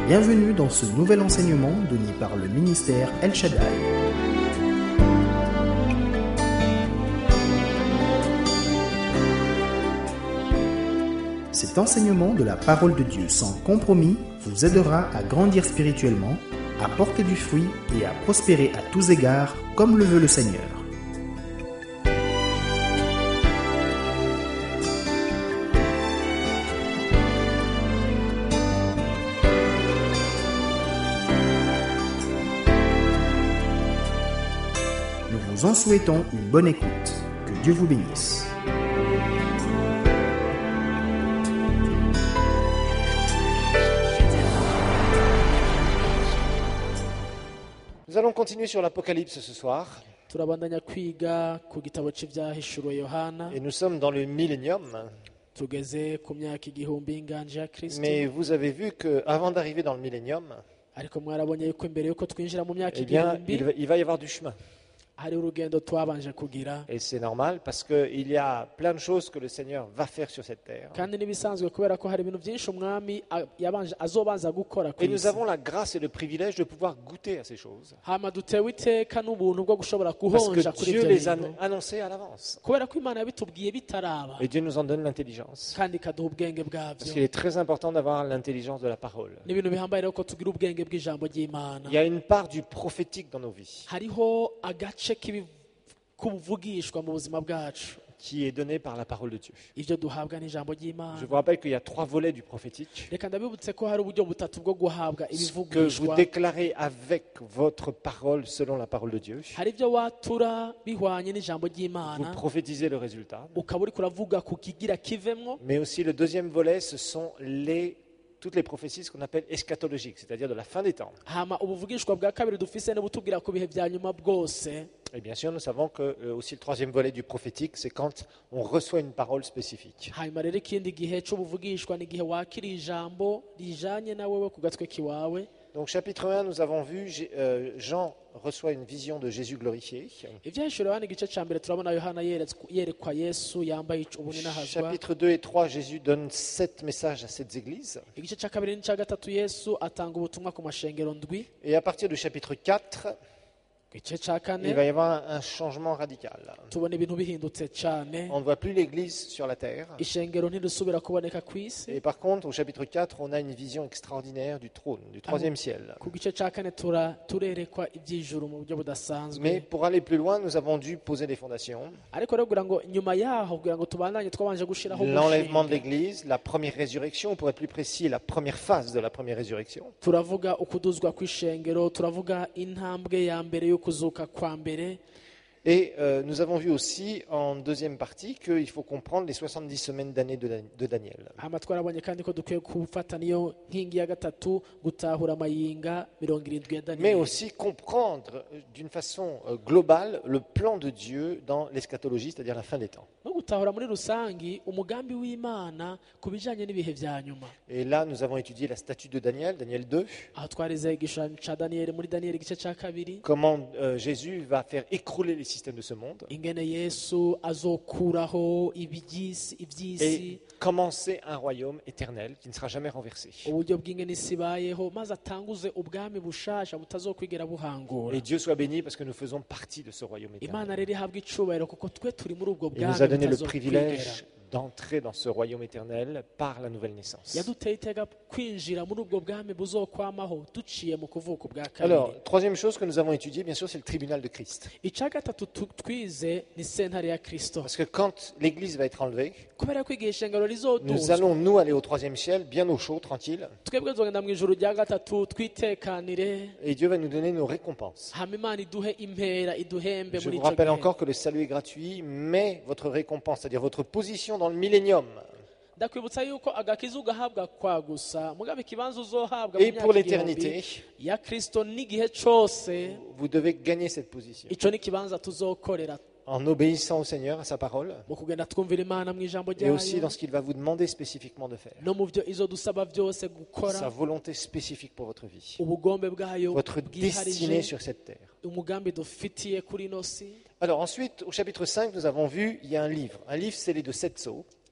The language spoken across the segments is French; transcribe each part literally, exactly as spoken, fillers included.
Bienvenue dans ce nouvel enseignement donné par le ministère El Shaddai. Cet enseignement de la parole de Dieu sans compromis vous aidera à grandir spirituellement, à porter du fruit et à prospérer à tous égards comme le veut le Seigneur. Nous vous en souhaitons une bonne écoute. Que Dieu vous bénisse. Nous allons continuer sur l'Apocalypse ce soir. turabandanya kwiga ku gitabo cy'ibyahishuriwe Yohana Et nous sommes dans le millénium. tugeze ku myaka igihumbi y'inganje ya Kristo. Mais vous avez vu qu'avant d'arriver dans le millénium, ariko mwarabonye yuko imbere yuko twinjira mu myaka eh bien, igihumbi il va, il va y avoir du chemin. hari urugendo twabanje kugira, Et c'est normal parce qu'il y a plein de choses que le Seigneur va faire sur cette terre. kandi n'ibisanzwe kubera ko hari ibintu byinshi umwami a- yabanje azobanza gukora ku Et nous isi. avons la grâce et le privilège de pouvoir goûter à ces choses. hama dutewe iteka n'ubuntu bwo gushobora Parce guhonja que kuri Dieu ibyo les a bintu, annoncés à l'avance. kubera ko Imana yabitubwiye bitaraba, Et Dieu nous en donne l'intelligence. kandi ikaduha ubwenge Parce bwabyo. qu'il est très important d'avoir l'intelligence de la parole. ni ibintu bihambaye rero ko tugira ubwenge bw'ijambo ry'Imana. Il y a une part du prophétique dans nos vies hariho agace k'ibi- k'ubuvugishwa mu buzima bwacu, qui est donné par la parole de Dieu. ibyo duhabwa n'ijambo ry'Imana. Je vous rappelle qu'il y a trois volets du prophétique. reka ndabibutse ko hari uburyo butatu bwo guhabwa Ce que vous ibivugishwa. déclarez avec votre parole selon la parole de Dieu. hari ibyo watura bihwanye n'ijambo Vous ry'Imana, prophétisez le résultat. ukaba uri kuravuga ku kigira kivemwo. Mais aussi le deuxième volet, ce sont les, toutes les prophéties ce qu'on appelle eschatologiques, c'est-à-dire de la fin des temps. hama ubuvugishwa bwa kabiri dufise n'ubutubwira ku bihe bya nyuma bwose. Et bien sûr, nous savons que euh, aussi le troisième volet du prophétique, c'est quand on reçoit une parole spécifique. hanyuma rero ikindi gihe c'ubuvugishwa ni igihe wakira ijambo rijanye na wewe ku gatwe kiwawe. Donc chapitre un, nous avons vu, J'ai- euh, Jean reçoit une vision de Jésus glorifié. ivyahishuriwe Yohana igice ca mbere turabona Yohana yeretswe- yerekwa Yesu yambaye ubunenahazwa. Chapitre deux et trois, Jésus donne sept messages à sept églises. igice ca kabiri n'ica gatatu Yesu atanga ubutumwa ku mashengero ndwi. Et à partir du chapitre quatre, igice ca il kane va y avoir un changement radical. tubona ibintu bihindutse cane. On ne voit plus l'Église sur la terre. ishengero ntirisubira kuboneka ku isi. Et par contre, au chapitre quatre, on a une vision extraordinaire du trône, du troisième ciel. ku gice ca kane tura- turerekwa iby'ijuru mu buryo Mais budasanzwe. pour aller plus loin, nous avons dû poser des fondations. ariko rero kugira ngo nyuma yaho kugira ngo tubandanye twabanje gushiraho L'enlèvement de umushinga. l'Église, la première résurrection, pour être plus précis, la première phase de la première résurrection. turavuga ukuduzwa kw'ishengero, turavuga intambwe ya mbere yo kuzuka kwa mbere. Et euh, nous avons vu aussi en deuxième partie qu'il faut comprendre les soixante-dix semaines d'année de, Dan- de Daniel. hama twarabonye kandi ko dukwiye gufata niyo nkingi ya gatatu, gutahura amayinga mirongo irindwi ya Mais Daniyeli, aussi comprendre euh, d'une façon euh, globale le plan de Dieu dans l'eschatologie, c'est-à-dire la fin des temps. no gutahura muri rusangi umugambi w'Imana ku bijanye n'ibihe vya nyuma. Et là, nous avons étudié la statue de Daniel, Daniel deux, aho twarize igishushanyo ca Daniyeli muri Daniyeli igice ca kabiri, comment euh, Jésus va faire écrouler les systèmes de ce monde ingene Yesu azokuraho iby'isi iby'isi, et commencer un royaume éternel qui ne sera jamais renversé. uburyo bw'ingene isi ibayeho, maze atanguze ubwami bushasha butazokwigera buhangura. Et Dieu soit béni parce que nous faisons partie de ce royaume Imana éternel. rero ihabwa icubahiro kuko twe turi muri ubwo Il nous a bwami donné le butazokwigera. privilège d'entrer dans ce royaume éternel par la nouvelle naissance. yaduteye iteka kwinjira muri ubwo bwami buzokwamaho duciye mu kuvuka ubwa Alors, kabiri. troisième chose que nous avons étudiée, bien sûr, c'est le tribunal de Christ. ica gatatu tu- twize ni sentare ya Kristo, Parce que quand l'Église va être enlevée, kubera ko igihe ishengero nous rizoduzwa, allons, nous, aller au troisième ciel, bien au chaud, tranquille, twebwe tuzogenda mu ijuru rya gatatu twitekanire, et Dieu va nous donner nos récompenses. hama Imana iduhe impera iduhembe Je muri vous ico rappelle gihe. encore que le salut est gratuit, mais votre récompense, c'est-à-dire votre position dans le millénium, ndakwibutsa yuko agakiza ugahabwa kwa gusa, mugabe ikibanza uzohabwa et mu pour myaka l'éternité, igihumbi ya Kristo n'igihe cose, vous devez gagner cette position ico ni ikibanza tuzokorera en obéissant au Seigneur, à sa parole, mu kugenda twumvira Imana mu ijambo et aussi ryayo, dans ce qu'il va vous demander spécifiquement de faire. no mu byo izodusaba byose Sa gukora, volonté spécifique pour votre vie, ubugombe bwayo votre destinée bwiharije, sur cette terre. umugambi dufitiye kuri ino si. Alors ensuite, au chapitre cinq, nous avons vu, il y a un livre. Un livre scellé de sept sceaux.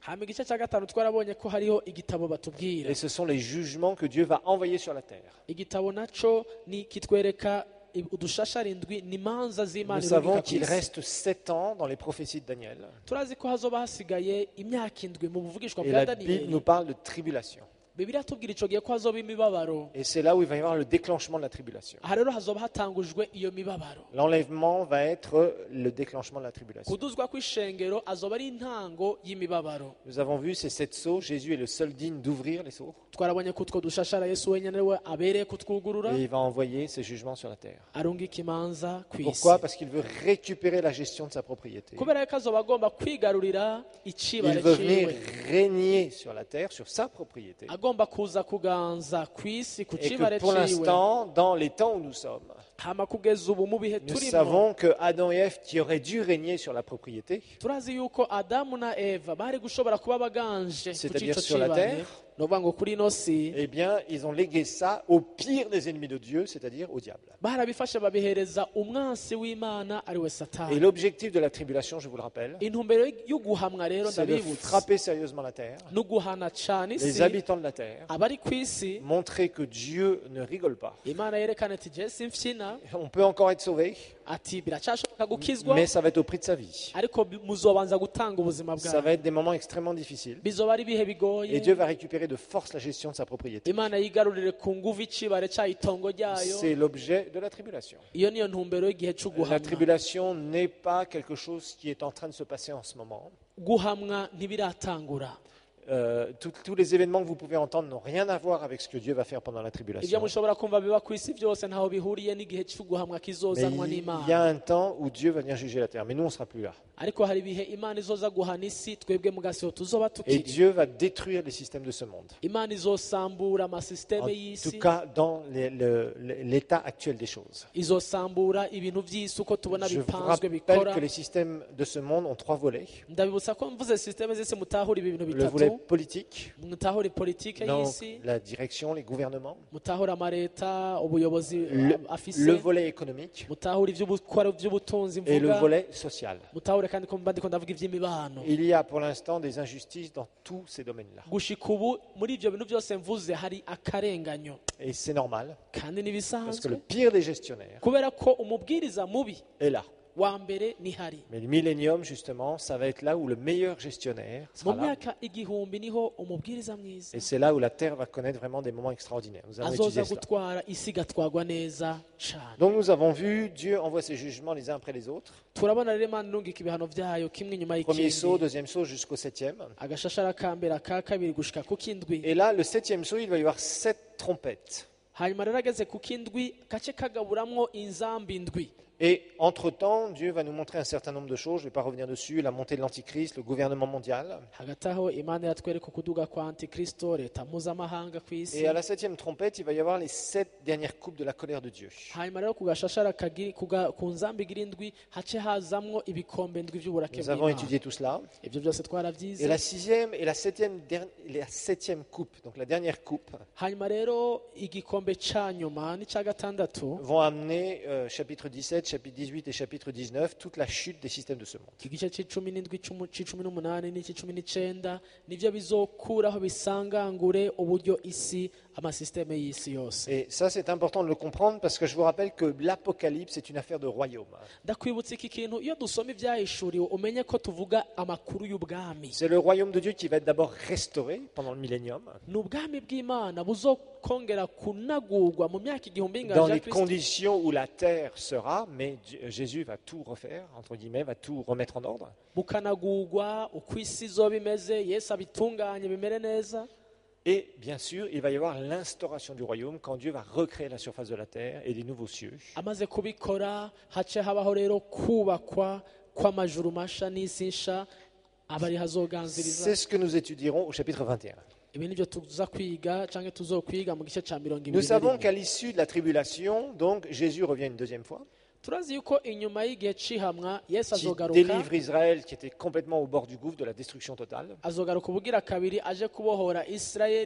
hama igice cya gatanu twarabonye ko hariho igitabo batubwira Et ce sont les jugements que Dieu va envoyer sur la terre. igitabo naco ni kitwereka udushasharindwi n'imanza z'Imana Nous savons irungika qu'il kw'isi. reste sept ans dans les prophéties de Daniel. turazi ko hazoba hasigaye imyaka indwi mu buvugishwa Et bwa la Bible daniyeli nous parle de tribulation. bibiliya tubwira ico gihe ko hazoba imibabaro Et c'est là où il va y avoir le déclenchement de la tribulation. aha rero hazoba hatangujwe iyo mibabaro L'enlèvement va être le déclenchement de la tribulation. kuduzwa kw'ishengero azoba ari intango y'imibabaro. Nous avons vu ces sept sceaux. Jésus est le seul digne d'ouvrir les sceaux. twarabonye ko utwo dushashara yesu wenyine we abereye kutwugurura Et il va envoyer ses jugements sur la terre. arungika imanza ku isi. Pourquoi? Parce qu'il veut récupérer la gestion de sa propriété. kubera ko azoba agomba kwigarurira Il icibare veut venir ciwe régner sur la terre, sur sa propriété. agomba kuza kuganza ku isi ku Et cibare que pour ciwe l'instant, dans les temps où nous sommes, hama kugeza ubu mu bihe nous turimo savons que Adam et Ève, qui auraient dû régner sur la propriété, turazi yuko adamu na eva bari gushobora kuba baganje ku C'est-à-dire cico sur la cibare terre. no kuvuga ngo kuri ino si eh bien, ils ont légué ça au pire des ennemis de Dieu, c'est-à-dire au diable. barabifashe babihereza umwansi w'imana ari we Et satani. l'objectif de la tribulation, je vous le rappelle, intumbero yo guhamwa rero c'est de ndabibutsa frapper sérieusement la terre, no guhana cane les isi habitants de la terre, abari ku isi montrer que Dieu ne rigole pas. imana yerekana ati je simfyina On peut encore être sauvé, ati biracashoboka gukizwa mais ça va être au prix de sa vie. ariko bi- muzobanza gutanga ubuzima Ça bwawe va être des moments extrêmement difficiles. bizoba ari ibihe Et bigoye Dieu va récupérer de force la gestion de sa propriété. imana yigarurire ku nguvu icibare cyayo itongo ryayo. C'est l'objet de la tribulation. iyo niyo ntumbero y'igihe cyo La guhamwa. tribulation n'est pas quelque chose qui est en train de se passer en ce moment. guhamwa ntibiratangura. Euh, tous- tous les événements que vous pouvez entendre n'ont rien à voir avec ce que Dieu va faire pendant la ibyo tribulation. mushobora kumva biba ku isi byose ntaho bihuriye n'igihe cyo guhamwa Mais kizozanwa il il y a n'imana. un temps où Dieu va venir juger la terre, mais nous on ne sera plus là. ariko hari ibihe imana izoza guhana isi twebwe mu gasiho tuzoba Et tukiri. Dieu va détruire les systèmes de ce monde. imana izosambura En amasisiteme tout y'isi, cas, dans les- le- le- l'état actuel des choses. izosambura ibintu by'isi uko tubona Je vous bipanzwe rappelle bikora. que les systèmes de ce monde ont trois volets. ndabibutsa ko mvuze sisiteme z'isi mutahura ibi bintu Le volet bitatu. politique, mutahura politike donc y'isi, la direction, les gouvernements. mutahura amareta ubuyobozi Le, afise, le volet économique mutahura iby'ubukora by'ubutunzi et le mvuga, volet social. mutahure kandi ko mba ndiko ndavuga iby'imibano. Il y a pour l'instant des injustices dans tous ces domaines-là. gushika ubu muri ibyo bintu byose mvuze hari akarenganyo Et c'est normal, kandi parce que le n'ibisanzwe pire des gestionnaires kubera ko umubwiriza mubi est là. wa mbere nihari. Mais le millénium, justement, ça va être là où le meilleur gestionnaire mu sera là. myaka igihumbi niho umubwiriza mwiza Et c'est là où la Terre va connaître vraiment des moments extraordinaires. Nous avons étudié azoza cela. gutwara isi igatwagwa neza cyane. Donc nous avons vu, Dieu envoie ses jugements les uns après les autres. turabona rero imana irungika ibihano byayo kimwe inyuma Premier saut, y'ikindi, deuxième saut jusqu'au septième. agashashara ka mbere aka kabiri gushika ku kindwi. Et là, le septième saut, il va y avoir sept trompettes. hanyuma rero ageze ku kindwi gace kagaburamwo inzambi indwi. Et entre-temps, Dieu va nous montrer un certain nombre de choses. Je ne vais pas revenir dessus. La montée de l'Antichrist, le gouvernement mondial. hagati aho imana iratwereka ukuduga kwa antikristo, leta mpuzamahanga ku isi. Et à la septième trompette, il va y avoir les sept dernières coupes de la colère de Dieu. hanyuma rero ku gashashara kagiri- ku ga- ku nzambi igira indwi hace hazamwo ibikombe ndwi by'uburake Nous avons bw'Imana. étudié tout cela. ibyo byose Et twarabyize. la sixième et la septième, der- la septième coupe, donc la dernière coupe, hanyuma rero igikombe ca nyuma n'icya gatandatu, vont amener, euh, chapitre dix-sept, chapitre dix-huit et chapitre dix-neuf, toute la chute des systèmes de ce monde. igice c'icumi n'indwi c'umu- c'icumi n'umunani n'ic'icumi n'icenda nivyo bizokuraho bisangangure uburyo isi amasisiteme y'isi yose. Et ça, c'est important de le comprendre parce que je vous rappelle que l'Apocalypse est une affaire de royaume. ndakwibutsa iki kintu, iyo dusoma ivyahishuriwe umenye ko tuvuga amakuru y'ubwami. C'est le royaume de Dieu qui va être d'abord restauré pendant le millénium, ni ubwami bw'imana buzokongera kunagurwa mu myaka igihumbi dans y'inganja ya les kristo, conditions où la terre sera, mais Dieu- Jésus va tout refaire, entre guillemets, va tout remettre en ordre. bukanagurwa uko isi izoba imeze, yesu abitunganye bimere neza. Et bien sûr, il va y avoir l'instauration du royaume quand Dieu va recréer la surface de la terre et des nouveaux cieux. amaze kubikora hace habaho rero kubakwa kw'amajuru masha n'isi nsha abari hazoganziriza. C'est ce que nous étudierons au chapitre vingt et un. ibi nibyo tuza kwiga cyangwa tuzokwiga mu gice cya mirongo Nous ibiri na savons rimwe. qu'à l'issue de la tribulation, donc Jésus revient une deuxième fois. turazi yuko inyuma y'igihe cihamwa yesu Qui azogaruka délivre Israël qui était complètement au bord du gouffre de la destruction totale. azogaruka ubugira kabiri aje kubohora isirayeli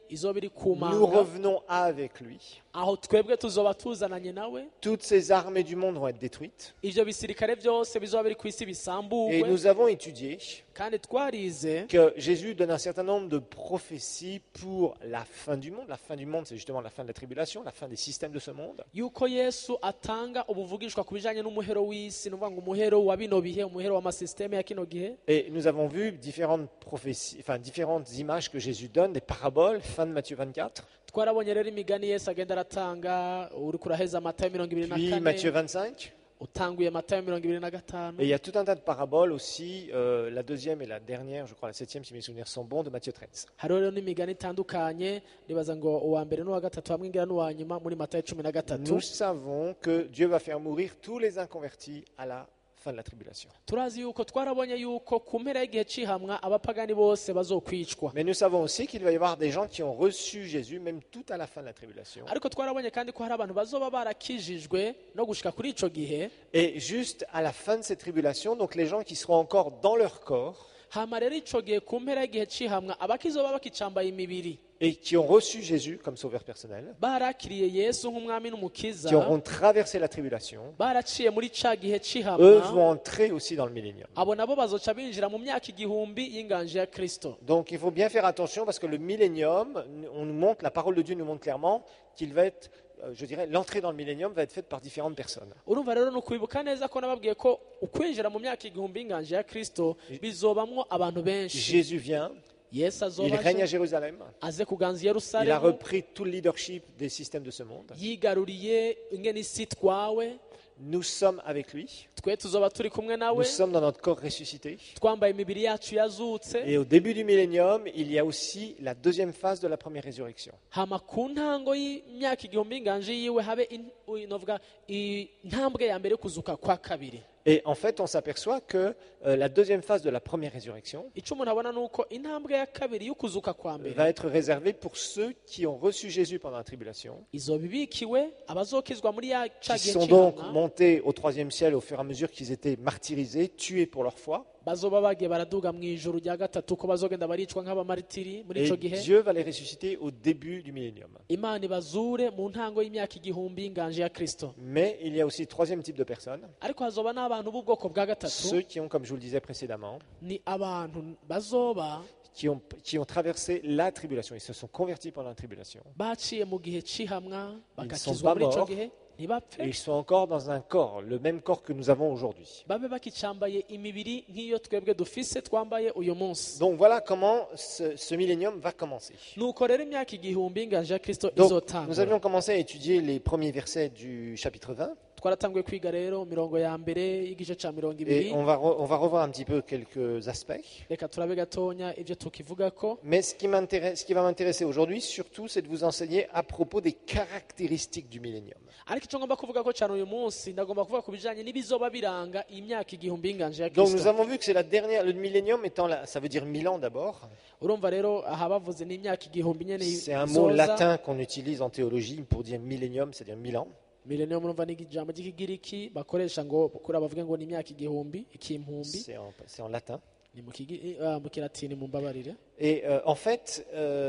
izoba iri ku nous manga revenons avec lui. aho twebwe tuzoba tuzananye nawe Toutes ces armées du monde vont être détruites. ivyo bisirikare byose bizoba biri ku isi Et bisamburwe nous avons étudié kandi twarize que Jésus donne un certain nombre de prophéties pour la fin du monde. La fin du monde, c'est justement la fin de la tribulation, la fin des systèmes de ce monde. yuko yesu atanga ubuvugishwa ku bijanye n'umuhero w'isi ni ukuvuga ngo umuhero wa bino bihe umuhero w'amasisiteme ya kino gihe. Et nous avons vu différentes prophéties, enfin différentes images que Jésus donne, des paraboles, fin de Matthieu vingt-quatre, twarabonye rero imigani yesu agenda aratanga uri kuraheza matayo mirongo ibiri na puis Matthieu kane vingt-cinq. utanguye matayo mirongo ibiri na gatanu. Et il y a tout un tas de paraboles aussi, euh, la deuxième et la dernière, je crois la septième si mes souvenirs sont bons, de Matthieu treize. hariho rero n'imigani itandukanye nibaza ngo uwa mbere n'uwa gatatu hamwe ngira n'uwa nyuma muri matayo cumi na gatatu. Nous savons que Dieu va faire mourir tous les inconvertis à la fin de la tribulation. turazi yuko twarabonye yuko ku mpera y'igihe cihamwa abapagani bose bazokwicwa, Mais nous savons aussi qu'il va y avoir des gens qui ont reçu Jésus, même tout à la fin de la tribulation. ariko twarabonye kandi ko hari abantu bazoba barakijijwe no gushika kuri ico gihe. Et juste à la fin de cette tribulation, donc les gens qui seront encore dans leur corps hama rero ico gihe ku mpera y'igihe cihamwa abakizoba bakicambaye imibiri et qui ont reçu Jésus comme sauveur personnel, barakiriye yesu nk'umwami qui n'umukiza auront traversé la tribulation, baraciye muri ca gihe eux cihamwa vont entrer aussi dans le millénium. abo nabo bazoca binjira mu myaka igihumbi y'inganje ya kristo. Donc il faut bien faire attention parce que le millénium, on nous montre, la parole de Dieu nous montre clairement qu'il va être, euh, je dirais, l'entrée dans le millénium va être faite par différentes personnes. urumva rero ni ukwibuka neza ko nababwiye ko ukwinjira mu myaka igihumbi y'inganje ya kristo bizobamwo abantu benshi. Jésus vient, yesu il azoba règne à aje Jérusalem, aze kuganza i il a yerusalemu repris tout le leadership des systèmes de ce monde. yigaruriye ingene isi twawe, Nous sommes avec lui, twe tuzoba turi kumwe nawe nous sommes dans notre corps ressuscité. twambaye imibiri yacu yazutse. Et au début du millénium, il y a aussi la deuxième phase de la première résurrection. hama ku ntango y'imyaka igihumbi y'inganje yiwe habe in- u- novuga intambwe ya mbere yo kuzuka kwa kabiri. Et en fait, on s'aperçoit que euh, la deuxième phase de la première résurrection ico umuntu abona ni uko intambwe ya kabiri y'ukuzuka kwa mbere va être réservée pour ceux qui ont reçu Jésus pendant la tribulation, izoba ibikiwe abazokizwa muri ya ca qui gihe sont donc c'ihana, montés au troisième ciel au fur et à mesure qu'ils étaient martyrisés, tués pour leur foi. bazoba bagiye baraduga mu ijuru rya gatatu ko bazogenda baricwa nk'abamaritiri muri Et ico gihe. Dieu va les ressusciter au début du millénium. imana ibazure mu ntango y'imyaka igihumbi y'inganje ya kristo. Mais il y a aussi le troisième type de personnes, ariko hazoba n'abantu b'ubwoko bwa ceux gatatu, qui ont, comme je vous le disais précédemment, ni abantu bazoba qui ont, qui ont traversé la tribulation. Ils se sont convertis pendant la tribulation. baciye mu gihe c'ihamwa Ils bagakizwa sont pas muri ico morts. gihe ntibapfe, Et ils sont encore dans un corps, le même corps que nous avons aujourd'hui. babe bakicambaye imibiri nk'iyo twebwe dufise twambaye uyu munsi. Donc voilà comment ce, ce millénium va commencer. nuko rero imyaka igihumbi y'inganje ya kristo Donc nous izotangura. avions commencé à étudier les premiers versets du chapitre vingt. twaratanguye kwiga rero mirongo ya mbere y'igice ca mirongo Et ibiri. on va, re- on va revoir un petit peu quelques aspects. reka turabe gatonya ivyo tukivugako. Mais ce qui, m'intéresse- ce qui va m'intéresser aujourd'hui, surtout, c'est de vous enseigner à propos des caractéristiques du millénium. ariko icyo ngomba kuvuga ko cyane uyu munsi ndagomba kuvuga ku bijanye n'ibizoba biranga imyaka igihumbi y'inganje ya Donc nous kristo. avons vu que c'est la dernière, le millénium étant là, ça veut dire mille ans d'abord. urumva rero aha bavuze n'imyaka igihumbi nyene C'est un mot izoza. latin qu'on utilise en théologie pour dire millénium, c'est-à-dire mille ans. millennium urumva ni ijambo ry'ikigiriki bakoresha ngo kuri abavuga ngo ni imyaka igihumbi ikimpumbi. C'est en, c'est en latin. ni mu kigi- ah, mu kilatini mumbabarire. Et euh, en fait,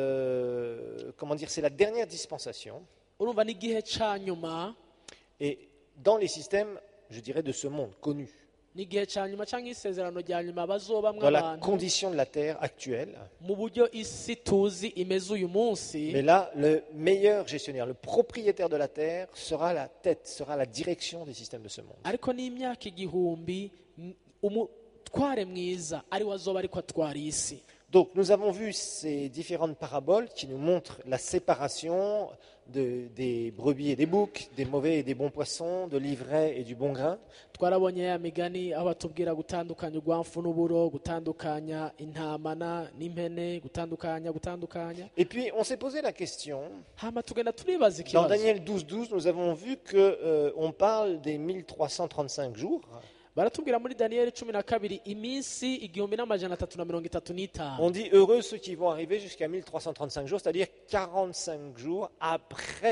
euh, comment dire, c'est la dernière dispensation. urumva ni igihe ca nyuma, Et dans les systèmes, je dirais, de ce monde connu, ni igihe ca nyuma cyangwa isezerano rya nyuma bazobamwo dans la abantu condition de la terre actuelle. mu buryo isi tuzi imeze uyu munsi. Mais là, le meilleur gestionnaire, le propriétaire de la terre, sera la tête, sera la direction des systèmes de ce monde. ariko n'imyaka igihumbi n- umutware mwiza ari we azoba ariko atwara isi. Donc nous avons vu ces différentes paraboles qui nous montrent la séparation de- des brebis et des boucs, des mauvais et des bons poissons, de l'ivraie et du bon grain. twarabonye ya migani aho batubwira gutandukanya urwamfu n'uburo, gutandukanya intamana n'impene, gutandukanya gutandukanya. Et puis on s'est posé la question, hama tugenda turibaza dans ikibazo. Daniel douze douze, nous avons vu qu'on parle des mille trois cent trente-cinq jours. baratubwira muri daniyeli cumi na kabiri iminsi igihumbi n'amajana atatu na mirongo itatu n'itanu. On dit heureux ceux qui vont arriver jusqu'à mille trois cent trente-cinq jours, c'est-à-dire quarante-cinq jours après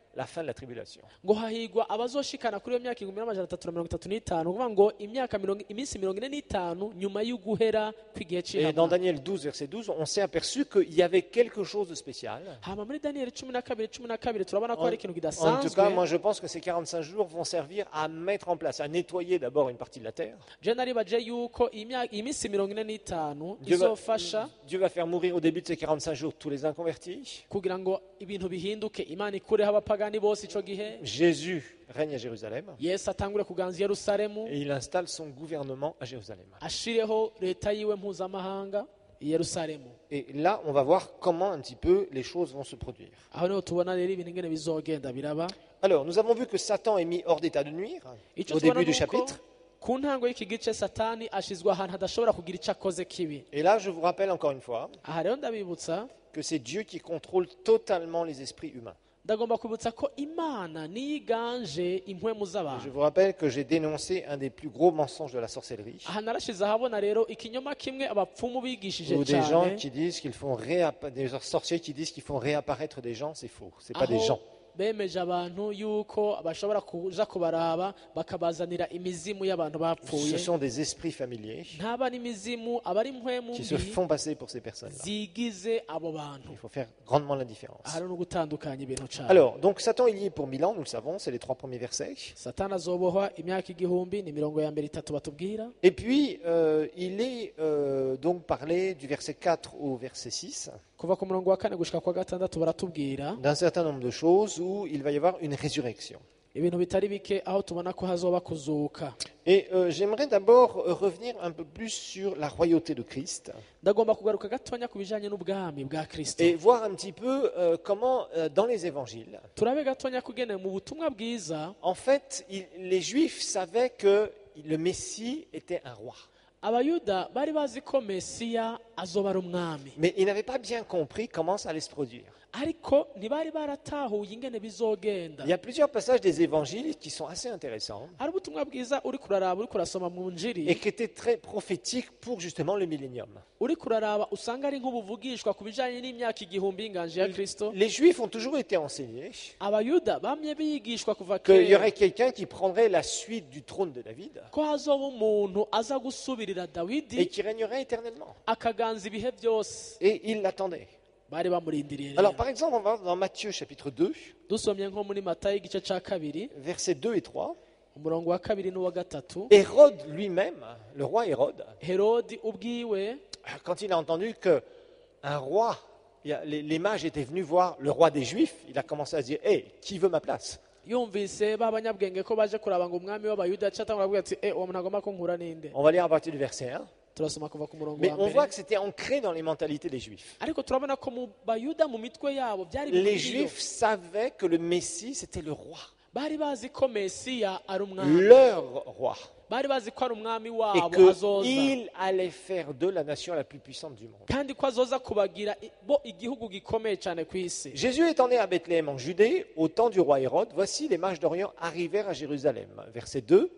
la fin de la tribulation. ngo hahigwa abazoshikana kuri iyo myaka igihumbi n'amajana atatu na mirongo itatu n'itanu kuvuga ngo imyaka mirongo iminsi mirongo ine n'itanu nyuma y'uguhera kw'igihe Et dans cy'ihama. Daniel douze, verset douze, on s'est aperçu qu'il y avait quelque chose de spécial. hama muri daniyeli cumi na kabiri cumi na kabiri turabona ko En, hari ikintu en tout kidasanzwe. cas, moi je pense que ces quarante-cinq jours vont servir à mettre en place, à nettoyer d'abord une partie de la terre. je naribaje yuko iyi myaka- iyi minsi mirongo ine n'itanu Dieu va, izofasha Dieu va faire mourir au début de ces quarante-cinq jours tous les inconvertis. kugira ngo ibintu bihinduke, imana ikureho abapagani bose ico gihe, Jésus règne à Jérusalem yesu atangure kuganza i yerusalemu, et il installe son gouvernement à Jérusalem. ashireho leta yiwe mpuzamahanga i yerusalemu. Et là, on va voir comment un petit peu les choses vont se produire. aho niho tubona rero ibintu ingene bizogenda biraba. Alors, nous avons vu que Satan est mis hors d'état de nuire icyo au tubona début du nuko chapitre. ku ntango y'iki gice satani ashizwe ahantu hadashobora kugira icyo akoze kibi. Et là, je vous rappelle encore une fois aha rero ndabibutsa, que c'est Dieu qui contrôle totalement les esprits humains. ndagomba kwibutsa ko imana niyo iganje impwemu Et je z'abantu. vous rappelle que j'ai dénoncé un des plus gros mensonges de la sorcellerie. aha narashize ahabona rero ikinyoma kimwe abapfumu bigishije Ou des gens cyane, qui disent qu'ils font réappa- des sorciers qui disent qu'ils font réapparaître des gens, c'est faux. C'est pas des aho gens. bemeje abantu yuko bashobora kuja kubaraba bakabazanira imizimu y'abantu Ce bapfuye. sont des esprits familiers ntaba n'imizimu aba ari impwemu qui se mbi font passer pour ces personnes-là. zigize abo bantu. Il faut faire grandement la différence. aha rero ni ugutandukanya ibintu cyane. Alors, donc Satan il y est pour mille ans, nous le savons, c'est les trois premiers versets. satani azobohwa imyaka igihumbi, ni mirongo ya mbere itatu batubwira. Et puis, euh, il est euh, donc parlé du verset quatre au verset six kuva ku murongo wa kane gushika kwa gatandatu baratubwira d'un certain nombre de choses où il va y avoir une résurrection. ibintu bitari bike, aho tubona ko hazoba kuzuka. Et euh, j'aimerais d'abord euh, revenir un peu plus sur la royauté de Christ ndagomba kugaruka gatonya ku bijanye n'ubwami bwa kristo, et voir un petit peu euh, comment, euh, dans les évangiles, turabe gatonya kugene mu butumwa bwiza en fait, il- les Juifs savaient que le Messie était un roi. abayuda bari bazi ko mesiya azoba ari umwami, Mais ils n'avaient pas bien compris comment ça allait se produire. ariko ntibari baratahuye ingene bizogenda. Il y a plusieurs passages des évangiles qui sont assez intéressants hari ubutumwa bwiza uri kuraraba uri kurasoma mu njiri, et qui étaient très prophétiques pour justement le millénium. uri kuraraba usanga ari nk'ubuvugishwa ku bijanye n'imyaka igihumbi y'inganje ya kristo. Les Juifs ont toujours été enseignés abayuda bamye bigishwa kuva qu'il y kera aurait quelqu'un qui prendrait la suite du trône de David ko hazoba umuntu aza gusubirira et dawidi qui régnerait éternellement. akaganza ibihe byose. Et ils l'attendaient. bari bamurindiriye Alors rero. par exemple, on va dans Matthieu chapitre deux, dusomye nko muri matayo igice ca kabiri versets deux et trois. umurongo wa kabiri n'uwa gatatu. Hérode lui-même, le roi Hérode, herodi ubwiwe quand il a entendu qu'un roi, il y a- les, les mages étaient venus voir le roi des Juifs, il a commencé à se dire, hé, qui veut ma place? yumvise b'abanyabwenge ko baje kuraba ngo umwami w'abayuda aca atangura kuvuga ati eh uwo muntu agomba kunkura ninde. On va lire à partir du verset un. turasoma kuva ku murongo Mais wa on voit mbere, que c'était ancré dans les mentalités des Juifs. ariko turabona ko mu bayuda mu mitwe yabo byari Les bikuriyo. Juifs savaient que le Messie, c'était le roi, bari bazi ko mesiya ari umwami, leur roi, bari bazi ko ari umwami et wabo azoza, qu'il allait faire d'eux la nation la plus puissante du monde. kandi ko azoza kubagira i- bo igihugu gikomeye cyane ku isi. Jésus étant né à Bethléem en Judée, au temps du roi Hérode, voici les mages d'Orient arrivèrent à Jérusalem. Verset deux.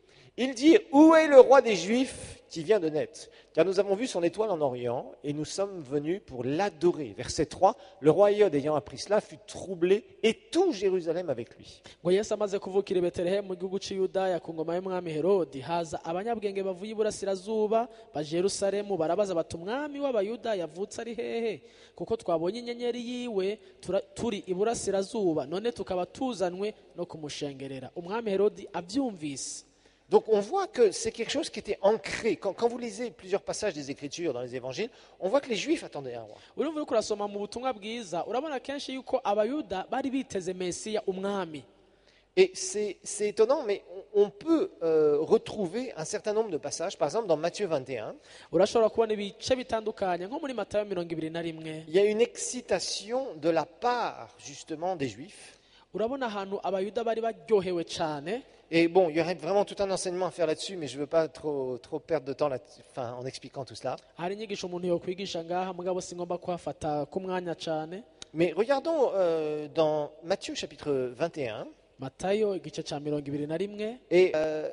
Il dit, où est le roi des Juifs qui vient de naître? Car nous avons vu son étoile en Orient et nous sommes venus pour l'adorer. Verset trois. Le roi Hérode ayant appris cela fut troublé et tout Jérusalem avec lui. ngo yesu amaze kuvukira i betelehemu mu gihugu cy'i yudaya ku ngoma y'umwami herodi, haza abanyabwenge bavuye iburasirazuba baje yerusalemu barabaza bati umwami w'abayuda yavutse ari hehe, kuko twabonye inyenyeri yiwe tura- turi iburasirazuba, none tukaba tuzanwe no kumushengerera. umwami herodi abyumvise. Donc on voit que c'est quelque chose qui était ancré. Quand, quand vous lisez plusieurs passages des Écritures dans les Évangiles, on voit que les Juifs attendaient un roi. urumva uri kurasoma mu butumwa bwiza urabona kenshi yuko abayuda bari biteze mesiya umwami. Et c'est c'est étonnant, mais on, on peut euh, retrouver un certain nombre de passages. Par exemple, dans Matthieu vingt et un, urashobora kubona ibice bitandukanye nko muri matayo mirongo ibiri na rimwe. il y a une excitation de la part justement des Juifs. urabona ahantu abayuda bari baryohewe cyane. Et bon, il y aurait vraiment tout un enseignement à faire là-dessus, mais je ne veux pas trop, trop perdre de temps là, enfin, en expliquant tout cela. hari inyigisho umuntu yokwigisha ngaha mugabo singomba kuhafata ku mwanya cyane. Mais regardons euh, dans Matthieu chapitre vingt et un, matayo igice cya mirongo ibiri na rimwe et euh,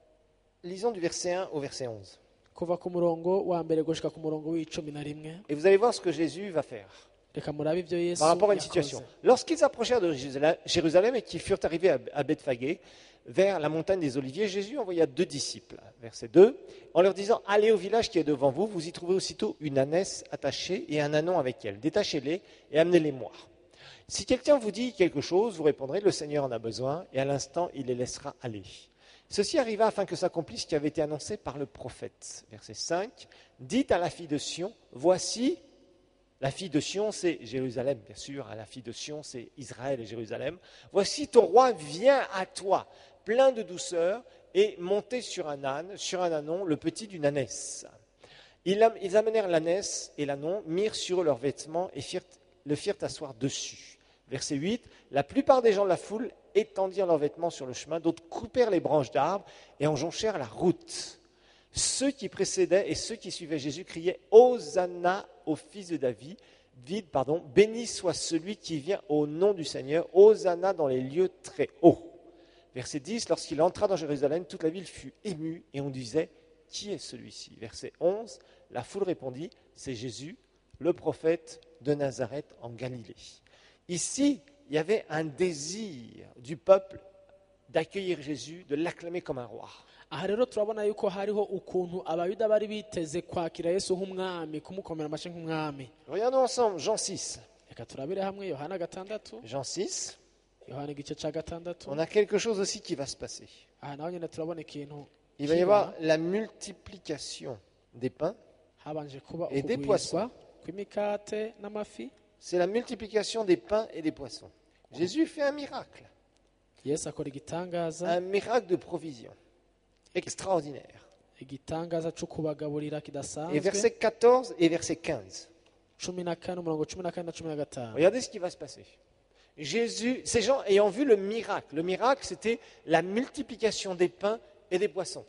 lisons du verset un au verset onze. kuva ku murongo wa mbere gushika ku murongo w'icumi na rimwe. Et vous allez voir ce que Jésus va faire. reka murabe ibyo yesu par rapport à une yakoze. situation. Lorsqu'ils approchèrent de Jérusalem- Jérusalem et qu'ils furent arrivés à- à Bethphagée, vers la montagne des Oliviers, Jésus envoya deux disciples, verset deux, en leur disant « Allez au village qui est devant vous, vous y trouverez aussitôt une ânesse attachée et un ânon avec elle. Détachez-les et amenez-les-moi. Si quelqu'un vous dit quelque chose, vous répondrez « Le Seigneur en a besoin » et à l'instant, il les laissera aller. Ceci arriva afin que s'accomplisse ce qui avait été annoncé par le prophète. Verset cinq, « Dites à la fille de Sion, voici... » La fille de Sion, c'est Jérusalem, bien sûr. La fille de Sion, c'est Israël et Jérusalem. « Voici ton roi vient à toi, plein de douceur, et monté sur un âne, sur un ânon, le petit d'une ânesse. » Ils am- ils amenèrent l'ânesse et l'ânon, mirent sur eux leurs vêtements et firent- le firent asseoir dessus. Verset huit, « La plupart des gens de la foule étendirent leurs vêtements sur le chemin, d'autres coupèrent les branches d'arbres et en jonchèrent la route. » Ceux qui précédaient et ceux qui suivaient Jésus criaient « Hosanna au fils de David, Vide, pardon, béni soit celui qui vient au nom du Seigneur, Hosanna dans les lieux très hauts. » Verset dix, lorsqu'il entra dans Jérusalem, toute la ville fut émue et on disait « Qui est celui-ci » Verset onze, la foule répondit « C'est Jésus, le prophète de Nazareth en Galilée. » Ici, il y avait un désir du peuple d'accueillir Jésus, de l'acclamer comme un roi. aha rero turabona yuko hariho ukuntu abayuda bari biteze kwakira yesu nk'umwami kumukomera amashyi nk'umwami. Regardons ensemble Jean six. Reka turabire hamwe yohana gatandatu Jean six, yohana igice cya gatandatu. on a quelque chose aussi qui va se passer. aha naho nyine turabona ikintu Il va y kiba. avoir la multiplication des pains. habanje kuba Et des ukugwizwa kw'imikate n'amafi. C'est la multiplication des pains et des poissons. Jésus fait un miracle, yesu akora igitangaza un miracle de provision extraordinaire. igitangaza cyo kubagaburira Et kidasanzwe. verset quatorze et verset quinze. cumi na kane umurongo cumi na kane na cumi na gatanu. Regardez ce qui va se passer. Jésus, ces gens ayant vu le miracle, le miracle c'était la multiplication des pains et des poissons.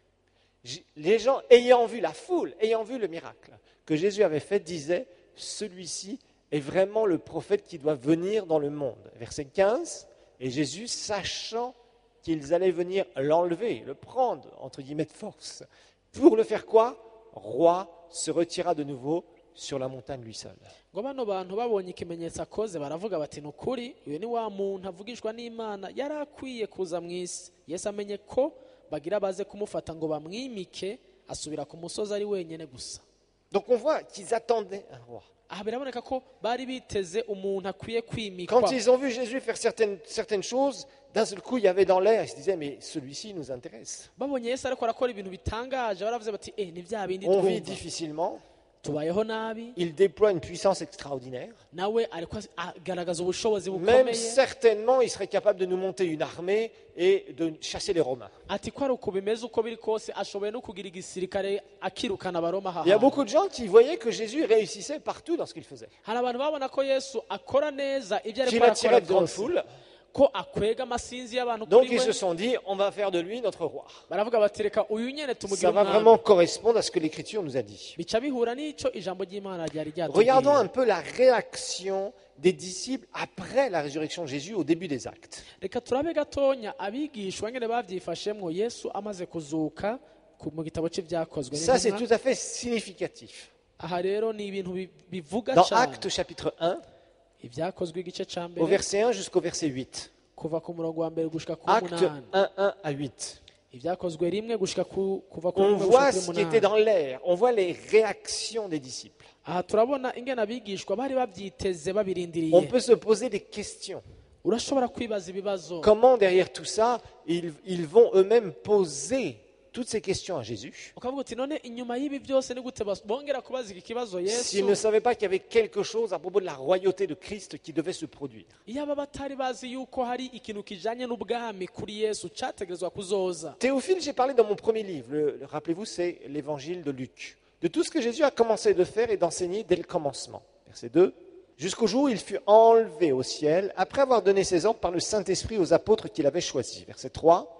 J- Les gens ayant vu, la foule ayant vu le miracle que Jésus avait fait, disaient, celui-ci est vraiment le prophète qui doit venir dans le monde. Verset quinze, et Jésus, sachant qu'ils allaient venir l'enlever, le prendre, entre guillemets, de force, pour le faire quoi? Roi, se retira de nouveau sur la montagne lui seul. ngo bano bantu babonye ikimenyetso akoze baravuga bati ni ukuri uyu ni wa muntu avugishwa n'imana yari akwiye kuza mu isi. yesu amenye ko bagira baze kumufata ngo bamwimike asubira ku musozi ari wenyine gusa. Donc on voit qu'ils attendaient un roi. aha biraboneka ko bari biteze umuntu akwiye kwimikwa. Quand ils ont vu Jésus faire certaines, certaines choses, d'un seul coup, il y avait dans l'air, ils se disaient, mais celui-ci nous intéresse. babonye yesu ariko arakora ibintu bitangaje baravuze bati eh ni bya bindi On vit twumva difficilement, tubayeho nabi. il déploie une puissance extraordinaire. nawe ariko agaragaza ubushobozi Même bukomeye. certainement, il serait capable de nous monter une armée et de chasser les Romains. ati ko ari uko bimeze uko biri kose ashoboye no kugira igisirikare akirukana abaroma aha Il y a hantu. beaucoup de gens qui voyaient que Jésus réussissait partout dans ce qu'il faisait. hari abantu babona ko yesu akora neza ibyo Qu'il ariko attirait arakora de grandes byose, foules. ko akwega amasinzi y'abantu Donc kuri ils se we. sont dit, on va faire de lui notre roi. baravuga bati reka uyu nyene tumugire Ça va umwami. vraiment correspondre à ce que l'Écriture nous a dit. bica bihura n'ico ijambo ry'imana ryari Regardons un ryatubwiye. peu la réaction des disciples après la résurrection de Jésus au début des actes. reka turabe gatonya abigishwa ngene bavyifashemwo yesu amaze kuzuka ku- mu gitabo c'ivyakozwe Ça, c'est n'intumwa. tout à fait significatif. aha rero ni ibintu bi- bivuga Dans cane. Actes chapitre un, ivyakozwe igice ca au mbere verset un jusqu'au verset huit. kuva ku murongo wa mbere gushika ku Actes munani. un, un à huit. ivyakozwe rimwe gushika ku kuva ku On rimwe gushika voit kuri ce qui était munani. dans l'air. On voit les réactions des disciples. aha turabona ingene abigishwa bari bavyiteze On babirindiriye. peut se poser des questions. urashobora kwibaza ibibazo Comment derrière tout ça, ils, ils vont eux-mêmes poser toutes ces questions à Jésus, ukavuga uti none inyuma y'ibi byose ni gute bas- bongera kubaza iki kibazo yesu s'ils ne savaient pas qu'il y avait quelque chose à propos de la royauté de Christ qui devait se produire. iyaba batari bazi yuko hari ikintu kijanye n'ubwami kuri yesu categerezwa kuzoza. Théophile, j'ai parlé dans mon premier livre, le- le- rappelez-vous, c'est l'évangile de Luc, de tout ce que Jésus a commencé de faire et d'enseigner dès le commencement. Verset deux. Jusqu'au jour où il fut enlevé au ciel, après avoir donné ses ordres par le Saint-Esprit aux apôtres qu'il avait choisis. Verset trois.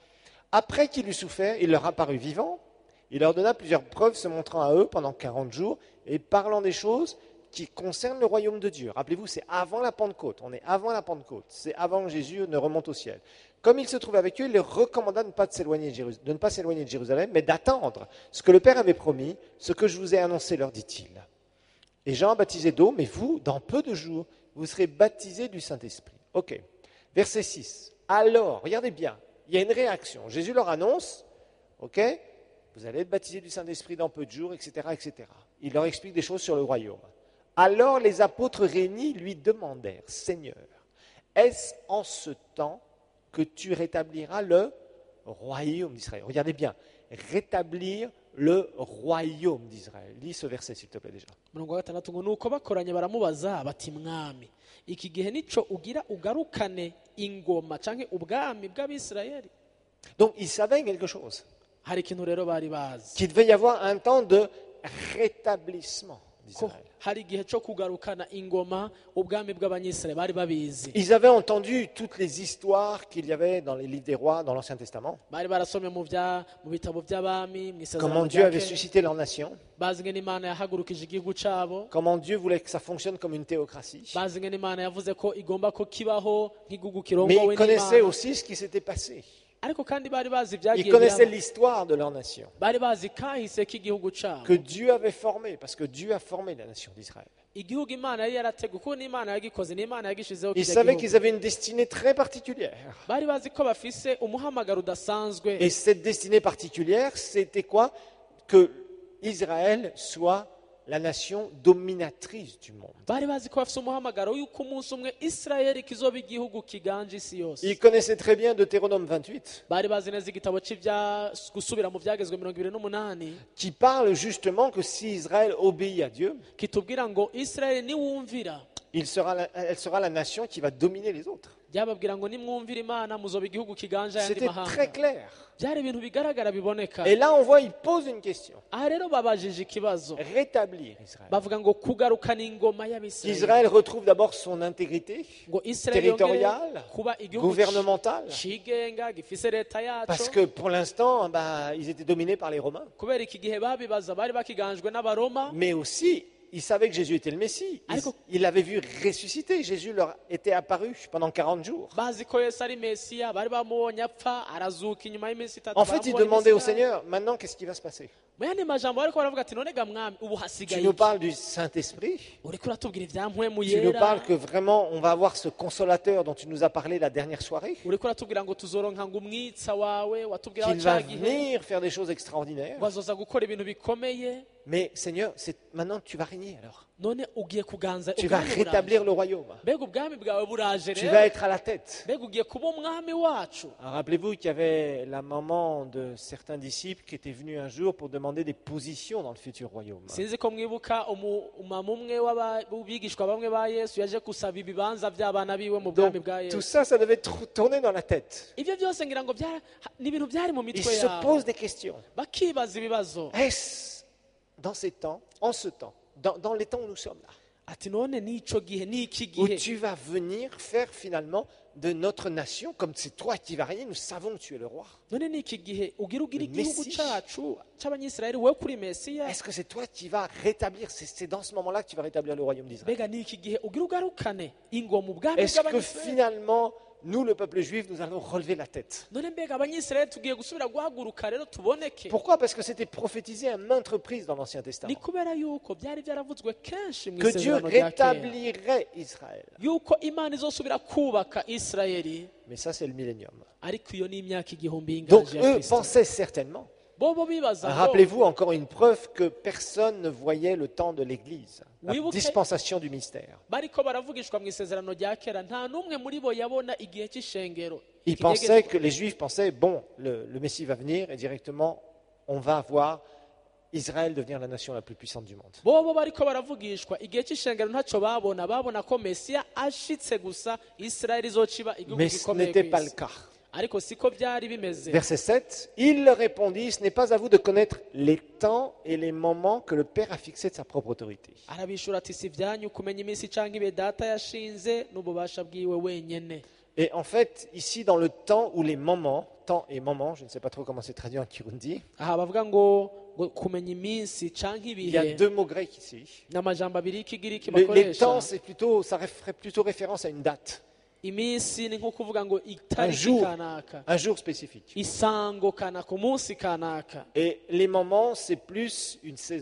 Après qu'il eut souffert, il leur apparut vivant. Il leur donna plusieurs preuves se montrant à eux pendant quarante jours et parlant des choses qui concernent le royaume de Dieu. Rappelez-vous, c'est avant la Pentecôte. On est avant la Pentecôte. C'est avant que Jésus ne remonte au ciel. Comme il se trouvait avec eux, il leur recommanda de ne pas s'éloigner de Jérusalem, de ne pas s'éloigner de Jérusalem, mais d'attendre ce que le Père avait promis, ce que je vous ai annoncé, leur dit-il. Et Jean a baptisé d'eau, mais vous, dans peu de jours, vous serez baptisés du Saint-Esprit. Ok. Verset six. Alors, regardez bien, il y a une réaction. Jésus leur annonce, ok, vous allez être baptisés du Saint-Esprit dans peu de jours, et cetera, et cetera. Il leur explique des choses sur le royaume. Alors les apôtres réunis lui demandèrent, Seigneur, est-ce en ce temps que tu rétabliras le royaume d'Israël? Regardez bien, rétablir le royaume d'Israël. Lis ce verset s'il te plaît déjà. mirongo gatandatu ngo nuko bakoranye baramubaza bati mwami iki gihe nico ugira ugarukane ingoma canke ubwami bw'Abisirayeli. Donc ils savaient quelque chose, Hari ikintu rero bari bazi qu'il devait y avoir un temps de rétablissement ko d'Israël. hari igihe cyo kugarukana ingoma ubwami bw'Abanyisirayeli bari babizi. Ils avaient entendu toutes les histoires qu'il y avait dans les livres des rois, dans l'Ancien Testament. Bari barasomye mu bya mu bitabo by'abami mu isezerano Comment Dieu rya avait kera. suscité leur nation, Bazi ngene Imana yahagurukije igihugu cabo. comment Dieu voulait que ça fonctionne comme une théocratie. Bazi ngene Imana yavuze ko igomba ko kibaho nk'igihugu Mais kirongowe ils connaissaient n'Imana. aussi ce qui s'était passé. Ariko kandi bari bazi Ils ibyagiye connaissaient biraba. l'histoire de leur nation, Bari bazi kahise k'igihugu cabo. que Dieu avait formé, parce que Dieu a formé la nation d'Israël. Igihugu Imana yari yarateguye kuko n'Imana yagikoze n'Imana yagishizeho Ils kijya savaient gihugu. qu'ils avaient une destinée très particulière. Bari bazi ko bafise umuhamagaro udasanzwe. Et cette destinée particulière, c'était quoi? Que Israël soit la nation dominatrice du monde. Bari bazi ko bafise umuhamagaro yuko umunsi umwe Isirayeli kizoba igihugu kiganje isi yose. Ils connaissaient très bien Deutéronome vingt-huit, Bari bazi neza igitabo c'ivya gusubira mu vyagezwe mirongo ibiri n'umunani qui parle justement que si Israël obéit à Dieu, kitubwira ngo Isirayeli niwumvira il sera la- elle sera la nation qui va dominer les autres. byababwira ngo nimwumvira Imana muzoba igihugu kiganje ayandi C'était très mahanga. clair. Byari ibintu bigaragara biboneka. Et là, on voit, il pose une question. Aha rero babajije ikibazo Rétablir Israël. bavuga ngo kugarukana ingoma y'Abisirayeli Qu'Israël retrouve d'abord son intégrité ngo Isirayeli yongere territoriale, kuba igihugu gouvernementale, cigenga gifise leta parce yaco que pour l'instant, bah, ils étaient dominés par les Romains. kubera iki gihe babibaza bari bakiganjwe n'abaroma. Mais aussi, ils savaient que Jésus était le Messie. Ils, Ariko- ils l'avaient vu ressusciter. Jésus leur était apparu pendant quarante jours. bazi ko Yesu ari Mesiya bari bamubonye apfa arazuka inyuma y'iminsi itatu. En fait, ils bamubonye demandaient au Mesiya. Seigneur, maintenant, qu'est-ce qui va se passer? mu yandi majambo bariko baravuga ati none ga mwami ubu Tu hasigaye nous iki? parles du Saint-Esprit. uriko uratubwira ivyampwemu Tu nous yera parles que vraiment, on va avoir ce consolateur dont tu nous as parlé la dernière soirée. uriko uratubwira ngo tuzoronka ngo umwitsa wawe watubwira Qu'il va wa cagihe venir faire des choses extraordinaires. ngo azoza gukora ibintu bikomeye. Mais Seigneur, c'est maintenant tu vas régner alors. none ugiye kuganza Tu vas ubwami buraje. rétablir le royaume. mbega ubwami bwawe buraje Tu rero vas être à la tête. mbega ugiye kuba umwami wacu. Alors, rappelez-vous qu'il y avait la maman de certains disciples qui était venue un jour pour demander des positions dans le futur royaume. sinzi ko mwibuka umu- umama umwe w'abigishwa bamwe ba Yesu yaje gusaba ibibanza by'abana biwe mu bwami Donc bwa tout Yesu. ça, ça devait tr- tourner dans la tête. Ibyo byose ngira ngo byara- ni ibintu byari mu Ils mitwe se yabo posent des questions. bakibaza ibibazo Est-ce dans ces temps, en ce temps, dans, dans les temps où nous sommes là, ati none n'ico gihe n'iki où gihe tu vas venir faire finalement de notre nation, comme c'est toi qui vas régner, nous savons que tu es le roi. none n'iki gihe ugira ugira Le igihugu Messie. cacu c'abanyisirayeli we kuri Mesiya. Est-ce que c'est toi qui vas rétablir, c'est c'est dans ce moment-là que tu vas rétablir le royaume d'Israël? mbega n'iki gihe ugira ugarukane ingoma ubwami Est-ce que bw'abanyisirayeli. finalement, nous, le peuple juif, nous allons relever la tête? none mbega abanyisirayeli tugiye gusubira guhaguruka rero tuboneke. Pourquoi? Parce que c'était prophétisé à maintes reprises dans l'Ancien Testament. ni kubera yuko byari byaravuzwe kenshi mu Que Dieu isezerano rya kera rétablirait Israël. yuko Imana izosubira kubaka Isirayeli. Mais ça, c'est le millénium. ariko iyo ni imyaka igihumbi Donc y'inganji ya eux Kristo. pensaient certainement. bobo bibaza ngo Rappelez-vous encore une preuve que personne ne voyait le temps de l'Église, la Oui, vous- dispensation du mystère. bariko baravugishwa mu isezerano rya kera nta n'umwe muri bo yabona igihe cy'ishengero. Ils Iki pensaient gihe- que les Juifs pensaient, bon, le, le Messie va venir et directement, on va voir Israël devenir la nation la plus puissante du monde. bobo bariko baravugishwa igihe cy'ishengero ntacyo babona babona ko Mesiya ashitse gusa Isirayeli izociba igihugu Mais ce gikomeye n'était ku pas le isi. cas. ariko siko byari bimeze. Verset sept, il leur répondit, ce n'est pas à vous de connaître les temps et les moments que le Père a fixés de sa propre autorité. arabishura ati si ibyanyu kumenya iminsi canke ibihe data yashinze n'ububasha bwiwe wenyene. Et en fait, ici, dans le temps ou les moments, temps et moments, je ne sais pas trop comment c'est traduit en Kirundi, aha bavuga ngo ngo kumenya iminsi canke il y a ibihe deux mots grecs ici. n'amajambo abiri y'ikigiriki Le- les bakoresha. temps, c'est plutôt, ça ferait plutôt référence à une date, iminsi ni nko kuvuga ngo un itariki jour, kanaka, un jour spécifique. isango kanaka, umunsi kanaka. Et les moments, c'est plus une saison.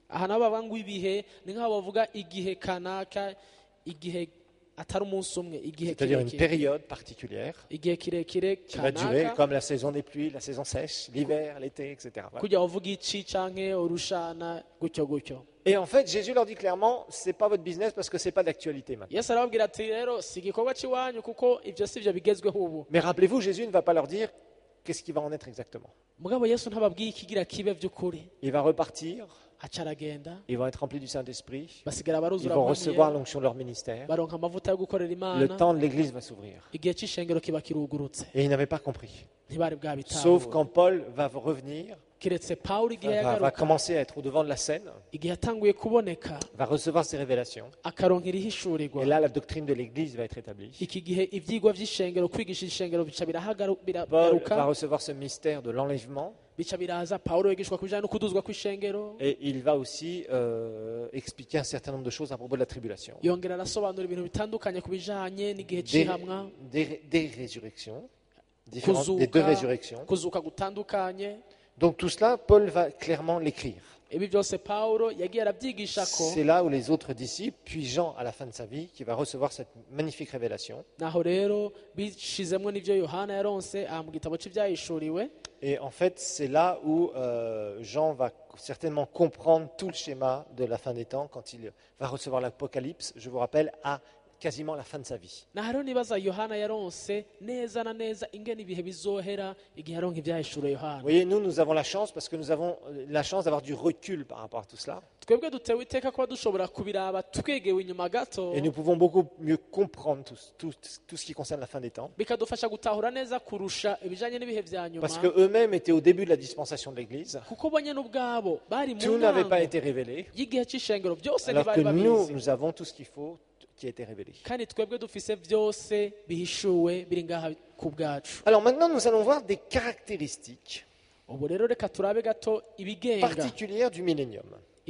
aha nabo bavuga ngo ibihe ni nk'aho bavuga igihe kanaka igihe atari umunsi umwe igihe C'est-à-dire une kirekire période particulière igihe kirekire qui va durer kanaka comme la saison des pluies, la saison sèche, l'hiver, l'été, et cetera. Voilà. kugira uvuga iki canke urushana gutyo gutyo. Et en fait, Jésus leur dit clairement, c'est pas votre business parce que c'est pas d'actualité maintenant. Yesu arababwira ati rero si igikorwa cy'iwanyu kuko ibyo si byo bigezweho ubu. Mais rappelez-vous, Jésus ne va pas leur dire qu'est-ce qui va en être exactement. Mugabo Yesu ntababwiye ikigira kibe by'ukuri. Il va repartir, Aca aragenda ils vont être remplis du Saint-Esprit, basigara ils baruzura vont mpamvu recevoir yera, l'onction de leur ministère. baronka amavuta yo gukorera Le Imana temps de l'Église va s'ouvrir. igihe cy'ishengero kiba kirugurutse Et ils n'avaient pas compris. ntibari Sauf bwabitaho quand Paul va revenir, kiretse Pawulo igihe va, va yagaruka commencer à être au devant de la scène, igihe yatanguye kuboneka va recevoir ses révélations. akaronka irihishurirwa Et là, la doctrine de l'Église va être établie. iki gihe ivyigwa vy'ishengero kwigisha ishengero bica birahagaru- Paul biragaruka va recevoir ce mystère de l'enlèvement bica biraza Pawulo yigishwa ku bijanye no kuduzwa kw'ishengero et il va aussi euh, expliquer un certain nombre de choses à propos de la tribulation. yongera arasobanura ibintu bitandukanye ku bijanye n'igihe Des, c'ihamwa des- des résurrections, différentes, des deux kuzuka résurrections. kuzuka gutandukanye. Donc tout cela, Paul va clairement l'écrire. Ibi byose Pawulo yagiye arabyigisha ko C'est là où les autres disciples, puis Jean à la fin de sa vie, qui va recevoir cette magnifique révélation. naho rero bishizemwo n'ivyo Yohana yaronse aha mu gitabo c'ivyahishuriwe. Et en fait, c'est là où euh, Jean va certainement comprendre tout le schéma de la fin des temps quand il va recevoir l'Apocalypse, je vous rappelle, à quasiment la fin de sa vie. naho rero nibaza Yohana yaronse neza na neza ingene ibihe bizohera igihe aronka ivyahishuriwe Vous Yohana. voyez, nous, nous avons la chance parce que nous avons euh, la chance d'avoir du recul par rapport à tout cela. twebwe dutewe iteka kuba dushobora kubiraba twegewe inyuma gato Et nous pouvons beaucoup mieux comprendre tout, tout, tout ce qui concerne la fin des temps. bikadufasha gutahura neza kurusha ibijanye n'ibihe vya nyuma Parce qu'eux-mêmes étaient au début de la dispensation de l'Église. kuko bo nyene ubwabo bari mu Tout n'avait pas ntango été révélé. y'igihe c'ishengero byose Alors que ntibari nous, babizi nous avons tout ce qu'il faut qui a été révélé. kandi twebwe dufise byose bihishuwe biri ngaha ku bwacu. Alors maintenant, nous allons voir des caractéristiques ubu rero reka turabe gato ibigenga particulières du millénium.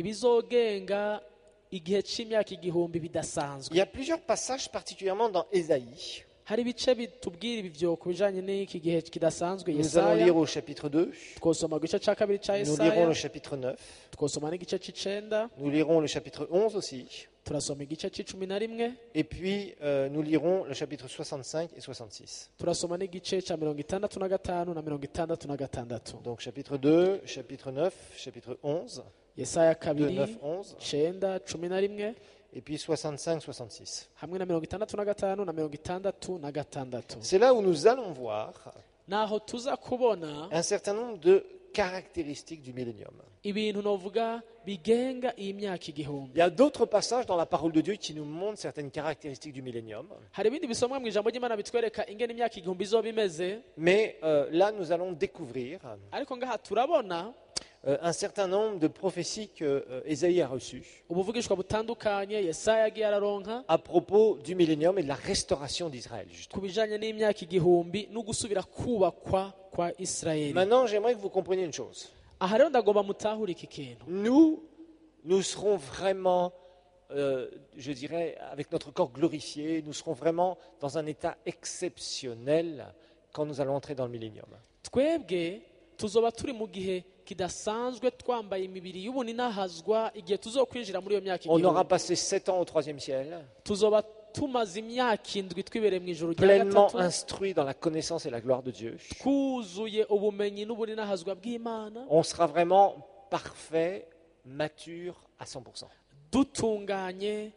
ibizogenga igihe c'imyaka igihumbi bidasanzwe. Il y a plusieurs passages, particulièrement dans Ésaïe. hari ibice bitubwira ibivyo ku bijanye n'iki gihe kidasanzwe. Nous allons Yesaya lire au chapitre deux, twosoma ku gice ca kabiri ca nous lirons Yesaya, le chapitre neuf, twosoma n'igice c'icenda, nous lirons le chapitre onze aussi, turasoma igice c'icumi na rimwe, et puis euh, nous lirons le chapitre soixante-cinq et soixante-six. turasoma n'igice ca mirongo itandatu na gatanu na mirongo itandatu na gatandatu. Donc chapitre deux, chapitre neuf, chapitre onze, Yesaya deux, kabiri neuf, onze, cenda cumi na rimwe et puis soixante-cinq, soixante-six. hamwe na mirongo itandatu na gatanu na mirongo itandatu na gatandatu. C'est là où nous allons voir naho tuza kubona un certain nombre de caractéristiques du millénium. ibintu novuga bigenga iyi myaka igihumbi. Il y a d'autres passages dans la parole de Dieu qui nous montrent certaines caractéristiques du millénium, hari ibindi bisomwa mu ijambo ry'Imana bitwereka ingene imyaka igihumbi izoba imeze, mais euh, là nous allons découvrir ariko ngaha turabona euh, un certain nombre de prophéties que euh, Ésaïe a reçues ubuvugishwa butandukanye Yesaya yagiye araronka à propos du millénium et de la restauration d'Israël, justement. ku bijanye n'imyaka igihumbi no gusubira kubakwa kwa Isirayeli. Maintenant, j'aimerais que vous compreniez une chose. aha rero ndagomba mutahure iki kintu. Nous, nous serons vraiment, euh, je dirais, avec notre corps glorifié, nous serons vraiment dans un état exceptionnel quand nous allons entrer dans le millénium. twebwe tuzoba turi mu gihe kidasanzwe twambaye imibiri y'ubuninahazwa igihe tuzokwinjira muri iyo myaka On aura igihumbi. passé sept ans au troisième ciel, tuzoba tumaze imyaka indwi twibereye mu ijoro rya pleinement gatatu instruits dans la connaissance et la gloire de Dieu. twuzuye ubumenyi n'ubuninahazwa bw'Imana, On sera vraiment parfait, mature à cent pour cent. dutunganye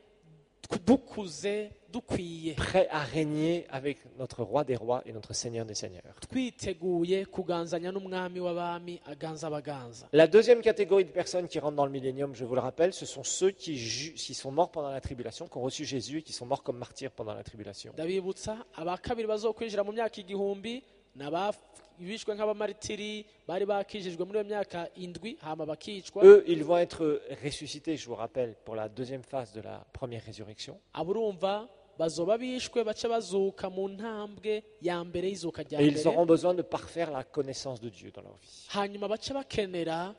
dukuze dukwiye Prêt à régner avec notre roi des rois et notre seigneur des seigneurs. twiteguye kuganzanya n'umwami w'abami aganza abaganza. La deuxième catégorie de personnes qui rentrent dans le millénium, je vous le rappelle, ce sont ceux qui, ju- qui sont morts pendant la tribulation, qui ont reçu Jésus et qui sont morts comme martyrs pendant la tribulation. ndabibutsa aba kabiri bazokwinjira mu myaka igihumbi n'abishwe nk'abamaritiri bari bakijijwe muri iyo myaka indwi hama bakicwa. Eux, ils vont être ressuscités, je vous rappelle, pour la deuxième phase de la première résurrection. aburumva bazoba bishwe bace bazuka mu ntambwe ya mbere y'izuka rya Et ils mbere, auront besoin de parfaire la connaissance de Dieu dans leur vie. hanyuma bace bakenera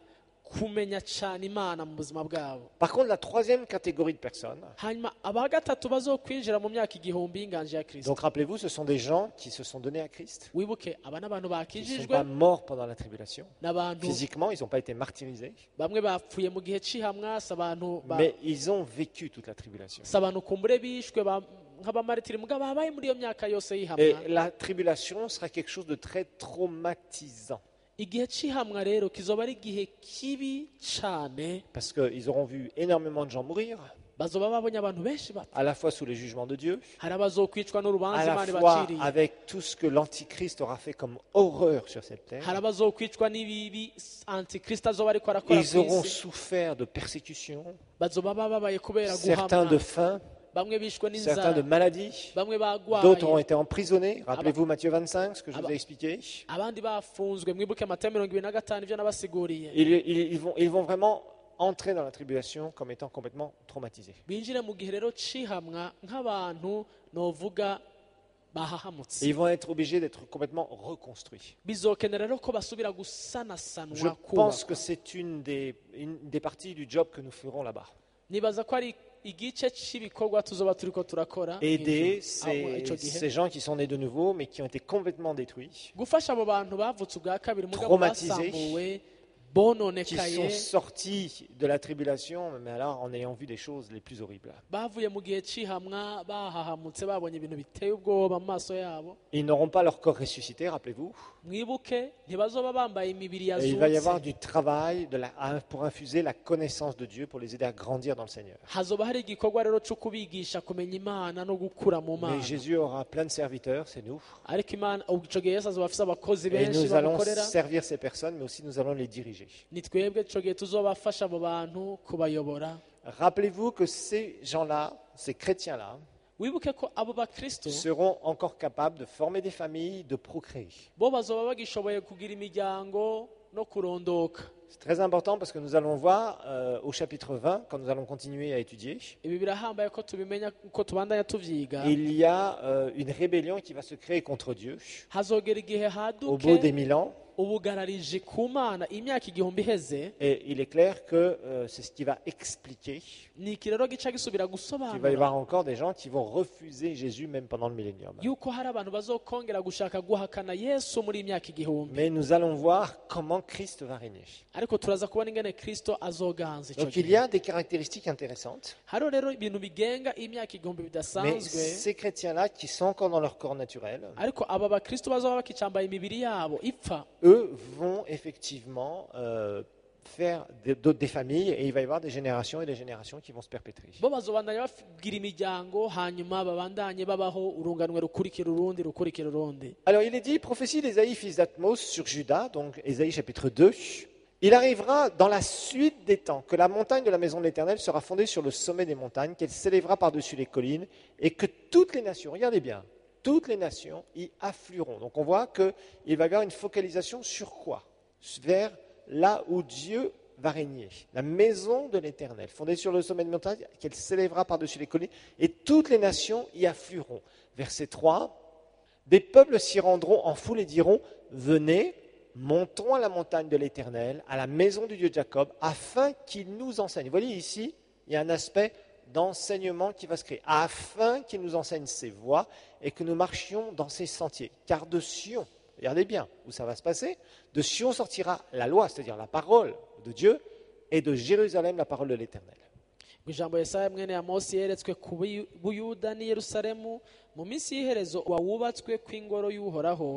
kumenya cyane imana mu buzima bwabo. Par contre, la troisième catégorie de personnes, hanyuma aba gatatu bazokwinjira mu myaka igihumbi y'inganje ya kristo. donc rappelez-vous, ce sont des gens qui se sont donnés à Christ, wibuke aba n'abantu qui ne sont bakijijwe pas morts pendant la tribulation. n'abantu Physiquement, ils n'ont pas été martyrisés, bamwe bapfuye mu gihe cy'ihamwa, si abantu ba- mais ils ont vécu toute la tribulation. si abantu kumbure bishwe ba- nk'abamaritiri mugabo babaye muri iyo myaka yose Et y'ihamwa. la tribulation sera quelque chose de très traumatisant, igihe cy'ihamwa rero kizoba ari igihe kibi cyane, parce qu'ils auront vu énormément de gens mourir, bazoba babonye abantu benshi bapfa, à la fois sous les jugements de Dieu, hari abazokwicwa n'urubanza à la imana fois ibaciriye, avec tout ce que l'Antichrist aura fait comme horreur sur cette terre. hari abazokwicwa n'ibibi antikristo azoba ariko arakora Ils ku auront isi, souffert de persécutions, bazoba bababaye kubera certains de guhamwa, faim, bamwe bishwe certains de n'inzara, maladies, bamwe d'autres ont bagwaye, été emprisonnés. Rappelez-vous Matthieu vingt-cinq, ce que je Ah vous bah. ai expliqué. abandi bafunzwe. Mwibuke Matayo mirongo ibiri na gatanu ibyo nabasiguriye. Ils, ils- ils vont, ils vont vraiment entrer dans la tribulation comme étant complètement traumatisés. binjire mu gihe rero cy'ihamwa nk'abantu novuga Et bahahamutse, ils vont être obligés d'être complètement reconstruits. bizokenera rero ko basubira Je gusanasanwa pense que kubakwa. c'est une des, une des parties du job que nous ferons là-bas. nibaza ko ari igice cy'ibikorwa tuzoba turiko turakora Aider ijuru, aho ico ces, gihe. ces gens qui sont nés de nouveau, mais qui ont été complètement détruits, gufasha abo bantu bavutse ubwa kabiri mugabo Traumatisés. basambuwe qui bononekaye, sont sortis de la tribulation, mais alors en ayant vu des choses les plus horribles. bavuye mu gihe cy'ihamwa bahahamutse, babonye ibintu biteye ubwoba mu maso yabo. Ils n'auront pas leur corps ressuscité, rappelez-vous. mwibuke ntibazoba bambaye imibiri Et il va y avoir yazutse, du travail de la- à- pour infuser la connaissance de Dieu, pour les aider à grandir dans le Seigneur. hazoba hari igikorwa rero cyo kubigisha kumenya imana no gukura mu Mais mana. Jésus aura plein de serviteurs, c'est nous. ariko imana ubwo icyo gihe yesu azoba afise abakozi Et benshi nous allons bamukorera, servir ces personnes, mais aussi nous allons les diriger. ni twebwe icyo gihe tuzobafasha abo bantu kubayobora. Rappelez-vous que ces gens-là, ces chrétiens-là, wibuke ko abo bakristo seront encore capables de former des familles, de procréer. bo bazoba bagishoboye kugira imiryango no kurondoka. C'est très important parce que nous allons voir euh, au chapitre vingt, quand nous allons continuer à étudier, ibi birahambaye ko tubimenya ko tubandanya tuvyiga. il y a euh, une rébellion qui va se créer contre Dieu hazogera igihe au bout des haduke mille ans. ubugararije ku mana imyaka igihumbi iheze. Et il est clair que euh, c'est ce qui va expliquer ni iki rero gica gisubira qu'il va y gusobanura avoir encore des gens qui vont refuser Jésus même pendant le millénium. yuko hari abantu bazokongera gushaka guhakana yesu muri iyi myaka igihumbi. Mais nous allons voir comment Christ va régner. ariko turaza kubona ingene kristo azoganza ico Donc il y gihe. a des caractéristiques intéressantes, hariho rero ibintu bigenga imyaka igihumbi mais bidasanzwe, ces chrétiens-là qui sont encore dans leur corps naturel, ariko aba bakristo bazoba bakicambaye imibiri yabo ipfa, eux vont effectivement euh, faire des, d'autres- des familles et il va y avoir des générations et des générations qui vont se perpétrer. bo bazobandanya bagira imiryango, hanyuma babandanye babaho urunganwe rukurikira urundi rukurikira urundi. Alors il est dit, prophétie d'Ésaïe fils d'Atmos sur Juda, donc Ésaïe chapitre deux. Il arrivera dans la suite des temps que la montagne de la maison de l'Éternel sera fondée sur le sommet des montagnes, qu'elle s'élèvera par-dessus les collines et que toutes les nations, regardez bien, toutes les nations y afflueront. Donc on voit qu'il va y avoir une focalisation sur quoi? Vers là où Dieu va régner, la maison de l'Éternel, fondée sur le sommet de montagne, qu'elle s'élèvera par-dessus les collines, et toutes les nations y afflueront. Verset trois, des peuples s'y rendront en foule et diront, venez, montons à la montagne de l'Éternel, à la maison du Dieu de Jacob, afin qu'il nous enseigne. Vous voyez ici, il y a un aspect d'enseignement qui va se créer, afin qu'il nous enseigne ses voies et que nous marchions dans ses sentiers. Car de Sion, regardez bien où ça va se passer, de Sion sortira la loi, c'est-à-dire la parole de Dieu, et de Jérusalem la parole de l'Éternel. ngo ijambo yesaya mwene amosi yeretswe ku Buyu- buyuda n'i yerusalemu mu minsi y'iherezo wawubatswe kw'ingoro y'uhoraho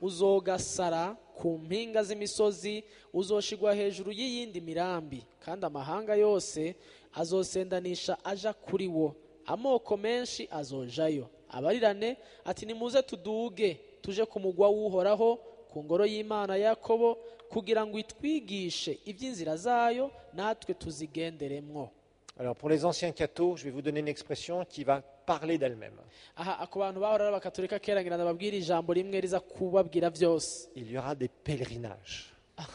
uzogasara ku mpinga z'imisozi, uzoshigwa hejuru y'iyindi mirambi, kandi amahanga yose azosendanisha aja kuri wo, amoko menshi azojayo. abarirane ati nimuze tuduge tuje ku mugwa w'uhoraho, ku ngoro y'imana ya yakobo, kugira ngo itwigishe iby'inzira zayo natwe tuzigenderemwo. Alors pour les anciens cathos, je vais vous donner une expression qui va parler d'elle-même. aha ako bantu bahora ari abakatolika kera ngira ndababwira ijambo rimwe riza kubabwira byose. Il y aura des pèlerinages.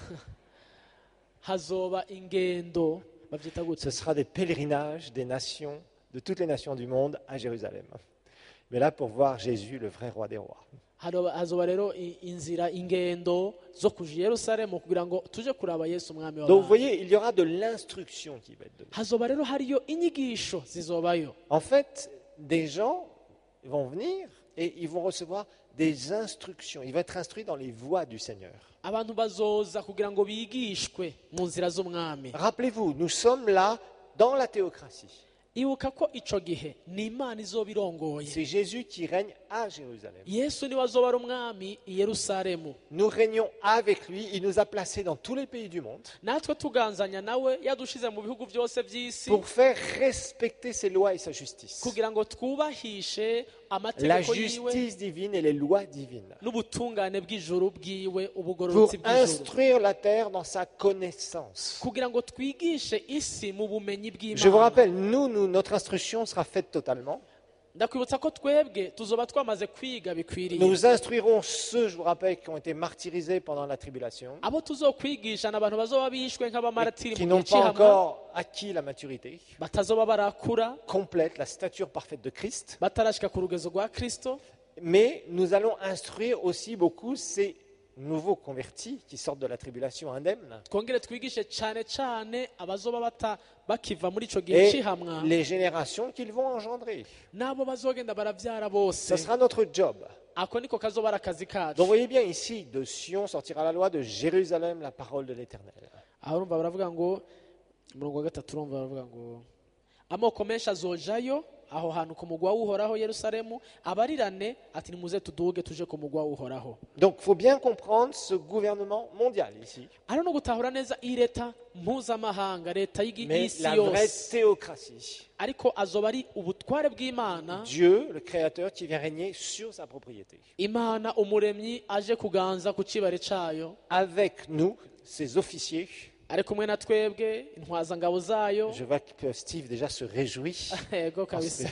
hazoba ingendo bavyita gutya. Ce sera des pèlerinages des nations, de toutes les nations du monde à Jérusalem. Mais là pour voir Jésus, le vrai roi des rois. Hano- hazoba rero i- inzira ingendo zo kuja i yerusalemu kugira ngo tuje kuraba yesu umwami Donc vous w'abantu. voyez, il y aura de l'instruction qui va être donnée. Hazoba rero hariyo inyigisho zizobayo. En fait, des gens vont venir et ils vont recevoir des instructions. Ils vont être instruits dans les voies du Seigneur. Abantu bazoza kugira ngo bigishwe mu nzira z'umwami. Rappelez-vous, nous sommes là dans la théocratie. Ibuka ko ico gihe ni Imana izoba irongoye. C'est Jésus qui règne à Jérusalem. Yesu niwe azoba ari umwami i Yerusalemu. Nous régnons avec lui. Il nous a placés dans tous les pays du monde Natwe tuganzanya nawe yadushize mu bihugu byose by'isi pour faire respecter ses lois et sa justice. kugira ngo twubahishe La amategeko yiwe justice divine et les lois divines. n'ubutungane bw'ijuru bwiwe Pour ubugororotsi bw'ijuru. instruire la terre dans sa connaissance. Kugira ngo twigishe isi mu bumenyi Je vous bw'Imana. rappelle, nous, nous, notre instruction sera faite totalement. Ndakwibutsa ko twebwe tuzoba twamaze kwiga bikwiriye. Nous instruirons ceux, je vous rappelle, qui ont été martyrisés pendant la tribulation, Abo tuzokwigisha ni abantu bazoba bishwe nk'abamaratiri qui mu n'ont gihe pas cy'ihama, encore acquis la maturité batazoba barakura, complète, la stature parfaite de Christ. batarashika ku rugezo rwa Kristo. Mais nous allons instruire aussi beaucoup ces nouveaux convertis qui sortent de la tribulation indemne Twongere twigishe cyane cyane abazoba bata bakiva muri ico gihe et cy'ihamwa, les générations qu'ils vont engendrer. nabo bazogenda baravyara bose. Ce sera notre job. Ako niko kazoba ari akazi kacu. Donc vous voyez bien ici, de Sion sortira la loi, de Jérusalem la parole de l'Éternel. Aho urumva baravuga ngo umurongo wa gatatu urumva baravuga ngo amoko menshi azojayo aho hantu ku mugwa w'uhoraho Yerusalemu, abarirane ati nimuze tuduge tuje ku mugwa w'uhoraho. Donc il faut bien comprendre ce gouvernement mondial ici. Ari no gutahura neza iyi leta mpuzamahanga, leta Mais y'isi la vraie yose, théocratie. ariko azoba ari ubutware bw'Imana. Dieu, le Créateur, qui vient régner sur sa propriété. Imana umuremyi aje kuganza ku cibare cayo, Avec nous, ses officiers, ari kumwe na twebwe intwaza ngabo zayo. je vois que Steve déjà se réjouit. Yego kabisa.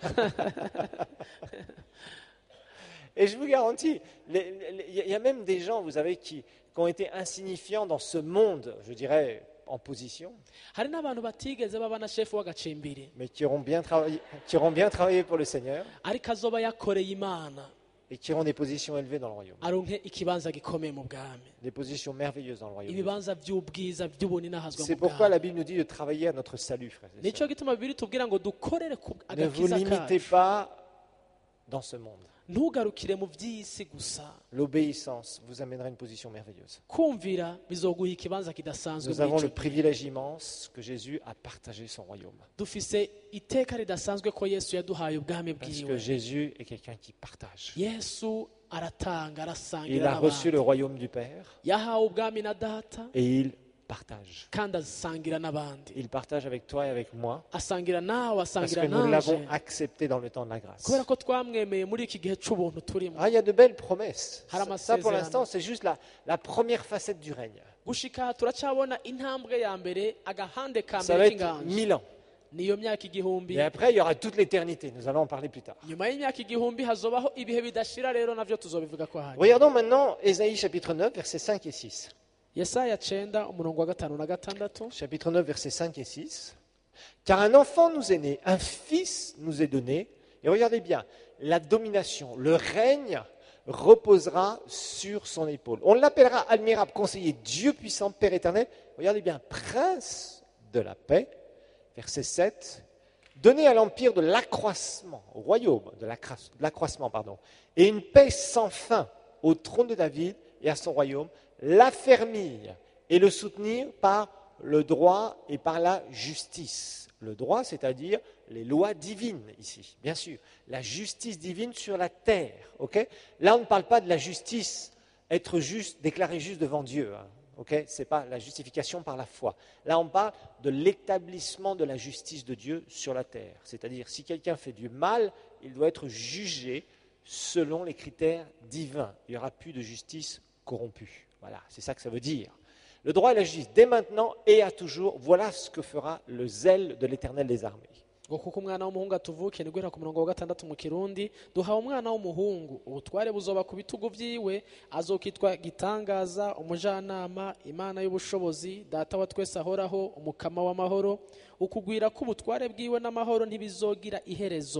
Et je vous garantis, les- les- il y a même des gens, vous savez, qui, qui ont été insignifiants dans ce monde, je dirais, en position, Hari n'abantu batigeze baba na shefu w'agacimbiri, mais qui auront bien travaillé, qui auront bien travaillé pour le Seigneur ariko azoba yakoreye Imana, et qui auront des positions élevées dans le royaume. aronke ikibanza gikomeye mu bwami, Des positions merveilleuses dans le royaume. ibibanza by'ubwiza by'ubuni n'ahazwa C'est mu pourquoi la bwami. Bible nous dit de travailler à notre salut, frères et Nico sœurs. gituma bibiri tubwira ngo dukorere ku Ne vous agakiza limitez kacu, pas dans ce monde. ntugarukire mu by'isi gusa. L'obéissance vous amènera une position merveilleuse. Kumvira bizoguha ikibanza kidasanzwe Nous muri avons ico le gihe. privilège immense que Jésus a partagé son royaume. Dufise iteka ridasanzwe ko Yesu yaduhaye ubwami Parce que bwiwe. Jésus est quelqu'un qui partage. Yesu aratanga, Il arasangira a reçu le n'abandi. royaume du Père Yahawe ubwami na data et il partage. kandi asangira n'abandi. Il partage avec toi et avec moi Asangira nawe, parce asangira que nous l'avons naje. accepté dans le temps de la grâce. Kubera ko twamwemeye muri iki gihe c'ubuntu turimo. Ah, il y a de belles promesses. Hari Ça, ça, pour amasezerano. l'instant, c'est juste la, la première facette du règne. Gushika aha turacabona intambwe ya mbere, agahande ka Ça va mbere être k'inganje. mille ans. Niyo myaka igihumbi. Et après, il y aura toute l'éternité. Nous allons en parler plus tard. Nyuma y'imyaka igihumbi hazobaho ibihe bidashira, rero navyo tuzobivuga ko hanyuma. Regardons maintenant Ésaïe chapitre neuf, versets cinq et six. Yesaya cenda umurongo wa gatanu na gatandatu. Chapitre neuf, versets cinq et six. Car un enfant nous est né, un fils nous est donné. Et regardez bien, la domination, le règne reposera sur son épaule. On l'appellera admirable, conseiller, Dieu puissant, Père éternel. Regardez bien, prince de la paix. Verset sept. Donné à l'empire de l'accroissement, au royaume de l'accra- de l'accroissement, pardon, et une paix sans fin au trône de David et à son royaume, l'affermir et le soutenir par le droit et par la justice. Le droit, c'est-à-dire les lois divines ici, bien sûr. La justice divine sur la terre. ok Là, on ne parle pas de la justice, être juste, déclaré juste devant Dieu. Hein, ok Ce n'est pas la justification par la foi. Là, on parle de l'établissement de la justice de Dieu sur la terre. C'est-à-dire, si quelqu'un fait du mal, il doit être jugé selon les critères divins. Il n'y aura plus de justice corrompue. Voilà, c'est ça que ça veut dire. Le droit et la justice, dès maintenant et à toujours, voilà ce que fera le zèle de l'Éternel des armées. ngo kuko umwana w'umuhungu atuvukiye, ni guhera ku murongo wa gatandatu mu kirundi, duhawe umwana w'umuhungu, ubutware buzoba ku bitugu byiwe, azokitwa gitangaza, umujanama, imana y'ubushobozi, data wa twese ahoraho, umukama w'amahoro. Ukugwira k'ubutware bwiwe n'amahoro ntibizogira iherezo,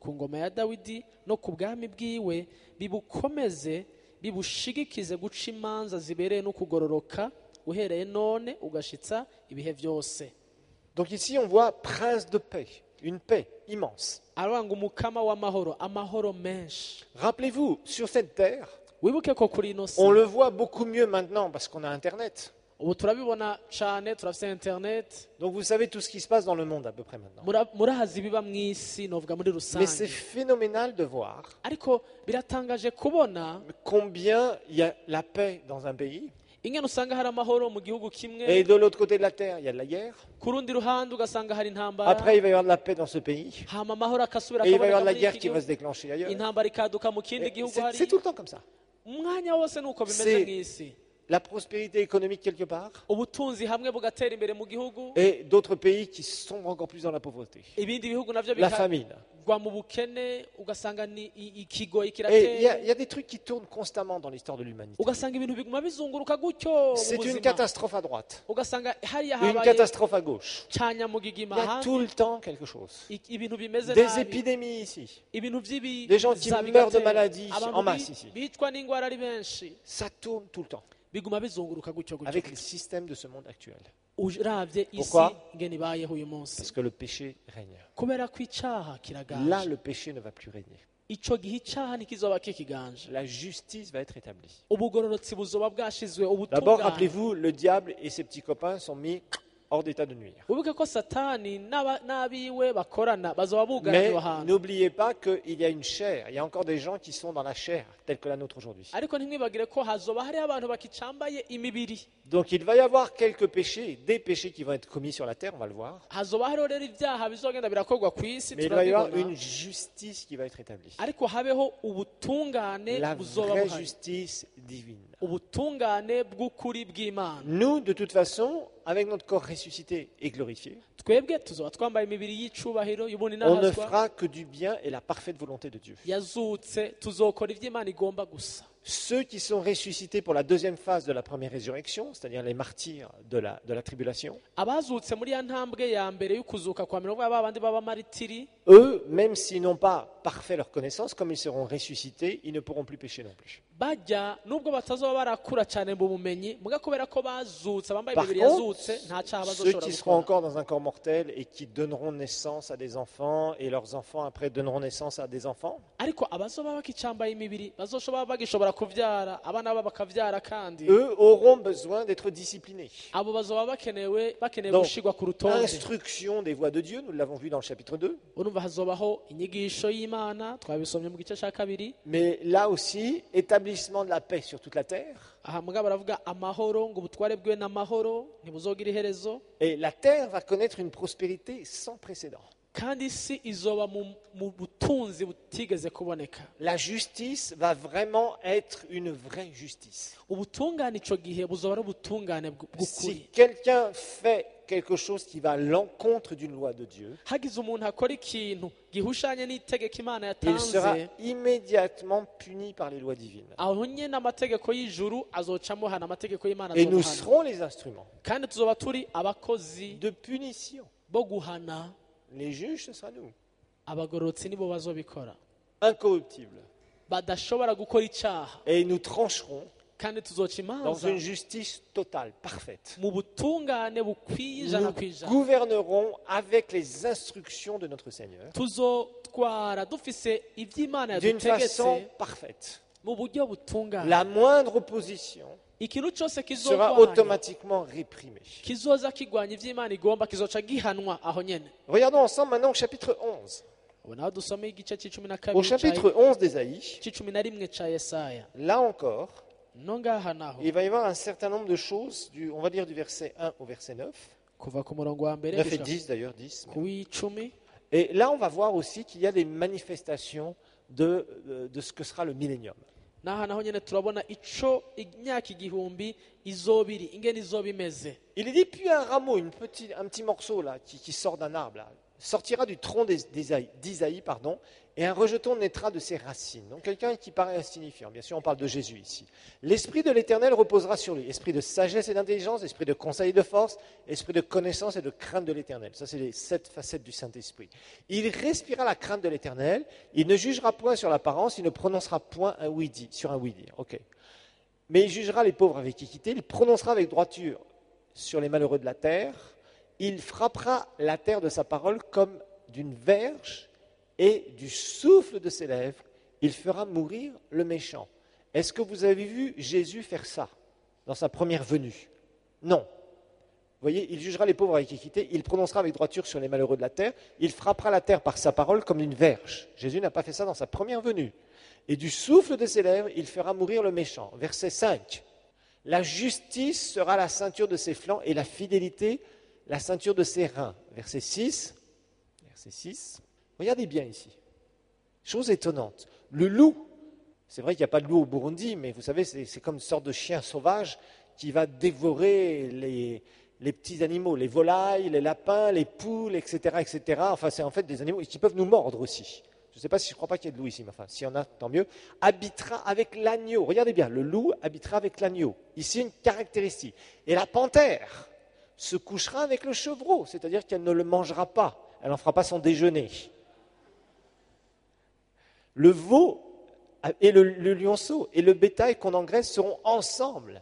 ku ngoma ya dawidi no ku bwami bwiwe bibukomeze bibushigikize guca imanza zibereye no kugororoka uhereye none ugashitsa ibihe byose. Donc ici, on voit prince de paix, une paix immense. aranga umukama w'amahoro, amahoro menshi. Rappelez-vous, sur cette terre, wibuke ko kuri ino si on le voit beaucoup mieux maintenant parce qu'on a Internet. ubu turabibona cyane, turafite internet. Donc vous savez tout ce qui se passe dans le monde à peu près maintenant. Mura- murahazi ibiba mu isi novuga muri Mais c'est rusange, phénoménal de voir ariko biratangaje kubona combien il y a la paix dans un pays. ingene usanga hari amahoro mu gihugu kimwe, Et de l'autre côté de la terre, il y a de la guerre. ku rundi ruhande ugasanga hari intambara, Après, il va y avoir de la paix dans ce pays. hama amahoro akasubira Et il va y avoir akaboneka de la muri guerre iki qui va se gihugu, déclencher ailleurs. intambara ikaduka mu kindi Et gihugu C'est hari c'est tout le temps comme ça. umwanya wose nuko bimeze C'est- mu isi. La prospérité économique quelque part. ubutunzi hamwe bugatera imbere mu gihugu, Et d'autres pays qui sont encore plus dans la pauvreté. ibindi bihugu navyo La famine. bikagwa mu bukene, ugasanga ni i- ikigoyi Et il y, a- il kirateye, y a des trucs qui tournent constamment dans l'histoire de l'humanité. ugasanga ibintu biguma bizunguruka gutyo mu C'est une buzima, catastrophe à droite, ugasanga hariya une habaye catastrophe à gauche. canya mu gigima Il y a ahandi, tout le temps quelque chose. i- ibintu bimeze Des nabi, épidémies ici. ibintu by'ibi Des gens qui za meurent de bigatera, maladies abantu en masse bi- ici. bitwa n'ingwara ari benshi, Ça tourne tout le temps biguma bizunguruka gutyo gutyo avec le gutyo. système de ce monde actuel. uravye isi Pourquoi? ingene ibayeho uyu munsi, Parce que le péché règne. kubera ko icaha Là, kiraganje, le péché ne va plus régner. ico gihe icaha ntikizoba kikiganje, La justice va être établie. ubugororotsi buzoba bwashizwe, D'abord, ubutungane. rappelez-vous, le diable et ses petits copains sont mis hors d'état de nuire. wibuke ko satani n'aba- n'abiwe bakorana bazoba Mais bugarijwe ahantu, n'oubliez pas qu'il y a une chair. Il y a encore des gens qui sont dans la chair, telle que la nôtre aujourd'hui. ariko ntimwibagire ko hazoba hariho abantu bakicambaye imibiri, Donc il va y avoir quelques péchés, des péchés qui vont être commis sur la terre, on va le voir. hazoba hariho rero ibyaha bizogenda birakorwa ku isi, Mais il va y avoir turabibona, une justice qui va être établie. ariko habeho ubutungane La buzoba vraie buhari, justice divine. ubutungane bw'ukuri bw'Imana. Nous, de toute façon, avec notre corps ressuscité et glorifié, twebwe tuzoba twambaye imibiri y'icubahiro y'ubuni on ne n'ahazwa, fera que du bien et la parfaite volonté de Dieu. yazutse, tuzokora ivyo Imana igomba gusa. Ceux qui sont ressuscités pour la deuxième phase de la première résurrection, c'est-à-dire les martyrs de la, de la tribulation, abazutse muri ya ntambwe ya mbere y'ukuzuka kwa mirongo ya babandi b'abamaritiri, eux, même s'ils n'ont pas parfait leur connaissance, comme ils seront ressuscités, ils ne pourront plus pécher non plus. bajya nubwo batazoba barakura cyane mu bumenyi, muga kubera ko bazutse, bambaye Par imibiri contre, yazutse, nta cyaha ceux bazoshobora qui seront gukora. encore dans un corps mortel et qui donneront naissance à des enfants, et leurs enfants après donneront naissance à des enfants, ariko abazoba bakicambaye imibiri bazoshobora bagishobora kuvyara abana babo bakavyara, kandi eux auront besoin d'être disciplinés. abo bazoba bakenewe bakenewe Donc, gushigwa ku rutonde. instruction des voies de Dieu, nous l'avons vu dans le chapitre deux, urumva hazobaho inyigisho y'Imana, twabisomye mu gice cya kabiri. mais là aussi, établissement de la paix sur toute la terre. aha mbwa baravuga amahoro, ngo ubutware bwiwe n'amahoro ntibuzogira iherezo, Et la terre va connaître une prospérité sans précédent. kandi isi izoba mu mu butunzi butigeze kuboneka. La justice va vraiment être une vraie justice. ubutungane ico gihe buzoba ari ubutungane bw- Si bw'ukuri. quelqu'un fait quelque chose qui va à l'encontre d'une loi de Dieu, hagize umuntu akora ikintu gihushanye n'itegeko Imana il sera yatanze, immédiatement puni par les lois divines. aho nyene amategeko y'ijuru azocamo hana amategeko y'Imana Et nous azomuhana, serons les instruments kandi tuzoba turi abakozi de punition. bo guhana. Les juges, ce sera nous. abagororotsi nibo bazobikora, Incorruptibles. badashobora gukora icaha, Et nous trancherons kandi tuzoca dans imanza une justice totale, parfaite. mu butungane bukwiye ijana Nous ku ijana. gouvernerons avec les instructions de notre Seigneur tuzotwara dufise ivy'Imana d'une façon yadutegetse parfaite. mu buryo butungane. La moindre opposition ikintu cyose sera kizogwanya automatiquement réprimée. kizoza kigwanya ivy'Imana igomba kizoca gihanwa aho nyene. Regardons ensemble maintenant au chapitre onze. ubu naho dusome igice c'icumi na Au kabiri chapitre onze d'Ésaïe, c'icumi na rimwe ca Yesaya. là encore, no ngaha naho il va y avoir un certain nombre de choses, du, on va dire du verset un au verset neuf, kuva ku murongo wa mbere neuf et gushika dix d'ailleurs, dix. ku w'icumi. Et là, on va voir aussi qu'il y a des manifestations de, de, de ce que sera le millénium. n'aha naho nyene turabona ico imyaka igihumbi izobiri ingene izoba imeze. Il est dit, puis un rameau, une petite, un petit morceau là, qui, qui sort d'un arbre, là, sortira du tronc d'És- d'Ésaïe, d'Isaïe, pardon, et un rejeton naîtra de ses racines. Donc quelqu'un qui paraît insignifiant. Bien sûr, on parle de Jésus ici. L'Esprit de l'Éternel reposera sur lui. Esprit de sagesse et d'intelligence, esprit de conseil et de force, esprit de connaissance et de crainte de l'Éternel. Ça, c'est les sept facettes du Saint-Esprit. Il respirera la crainte de l'Éternel. Il ne jugera point sur l'apparence. Il ne prononcera point un oui-dit, sur un oui-dire. Ok. Mais il jugera les pauvres avec équité. Il prononcera avec droiture sur les malheureux de la terre. Il frappera la terre de sa parole comme d'une verge, et du souffle de ses lèvres, il fera mourir le méchant. Est-ce que vous avez vu Jésus faire ça dans sa première venue? Non. Vous voyez, il jugera les pauvres avec équité, il prononcera avec droiture sur les malheureux de la terre, il frappera la terre par sa parole comme d'une verge. Jésus n'a pas fait ça dans sa première venue. Et du souffle de ses lèvres, il fera mourir le méchant. Verset cinq. La justice sera la ceinture de ses flancs et la fidélité la ceinture de ses reins. Verset six. Verset six. Regardez bien ici. Chose étonnante. Le loup, c'est vrai qu'il n'y a pas de loup au Burundi, mais vous savez, c'est, c'est comme une sorte de chien sauvage qui va dévorer les, les petits animaux, les volailles, les lapins, les poules, et cetera, et cetera. Enfin, c'est en fait des animaux qui peuvent nous mordre aussi. Je ne sais pas si je ne crois pas qu'il y ait de loup ici, mais enfin, s'il y en a, tant mieux. Habitera avec l'agneau. Regardez bien, le loup habitera avec l'agneau. Ici, une caractéristique. Et la panthère se couchera avec le chevreau, c'est-à-dire qu'elle ne le mangera pas. Elle n'en fera pas son déjeuner. Le veau et le, le lionceau et le bétail qu'on engraisse seront ensemble.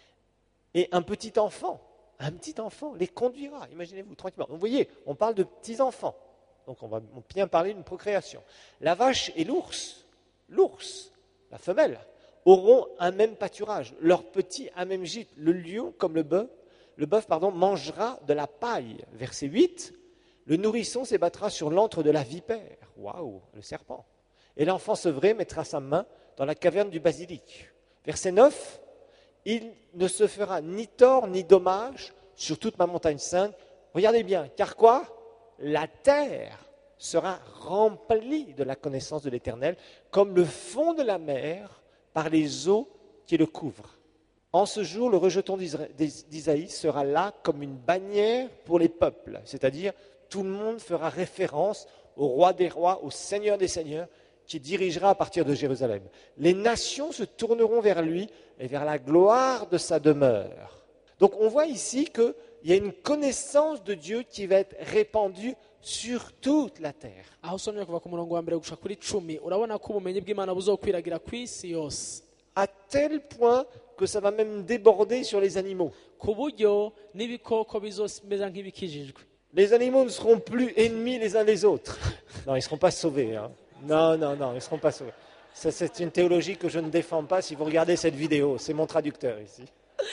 Et un petit enfant, un petit enfant les conduira, imaginez-vous, tranquillement. Donc, vous voyez, on parle de petits-enfants. Donc on va bien parler d'une procréation. La vache et l'ours, l'ours, la femelle, auront un même pâturage. Leurs petits un même gîte. Le lion, comme le bœuf, le bœuf pardon, mangera de la paille. Verset huit. Le nourrisson s'ébattra sur l'antre de la vipère. Waouh, le serpent. Et l'enfant sevré mettra sa main dans la caverne du basilic. Verset neuf. Il ne se fera ni tort ni dommage sur toute ma montagne sainte. Regardez bien, car quoi? La terre sera remplie de la connaissance de l'Éternel, comme le fond de la mer par les eaux qui le couvrent. En ce jour, le rejeton d'Isaïe sera là comme une bannière pour les peuples, c'est-à-dire tout le monde fera référence au roi des rois, au Seigneur des seigneurs, qui dirigera à partir de Jérusalem. Les nations se tourneront vers lui et vers la gloire de sa demeure. Donc on voit ici qu'il y a une connaissance de Dieu qui va être répandue sur toute la terre. aho usomye kuva ku murongo wa mbere gushika kuri cumi urabona ko ubumenyi bw'Imana buzokwiragira ku isi yose À tel point que ça va même déborder sur les animaux. ku buryo n'ibikoko bizomeza nk'ibikijijwe. Les animaux ne seront plus ennemis les uns des autres. Non, ils ne seront pas sauvés. Hein. Non, non, non, ils ne seront pas sauvés. Ça, c'est une théologie que je ne défends pas si vous regardez cette vidéo. C'est mon traducteur ici.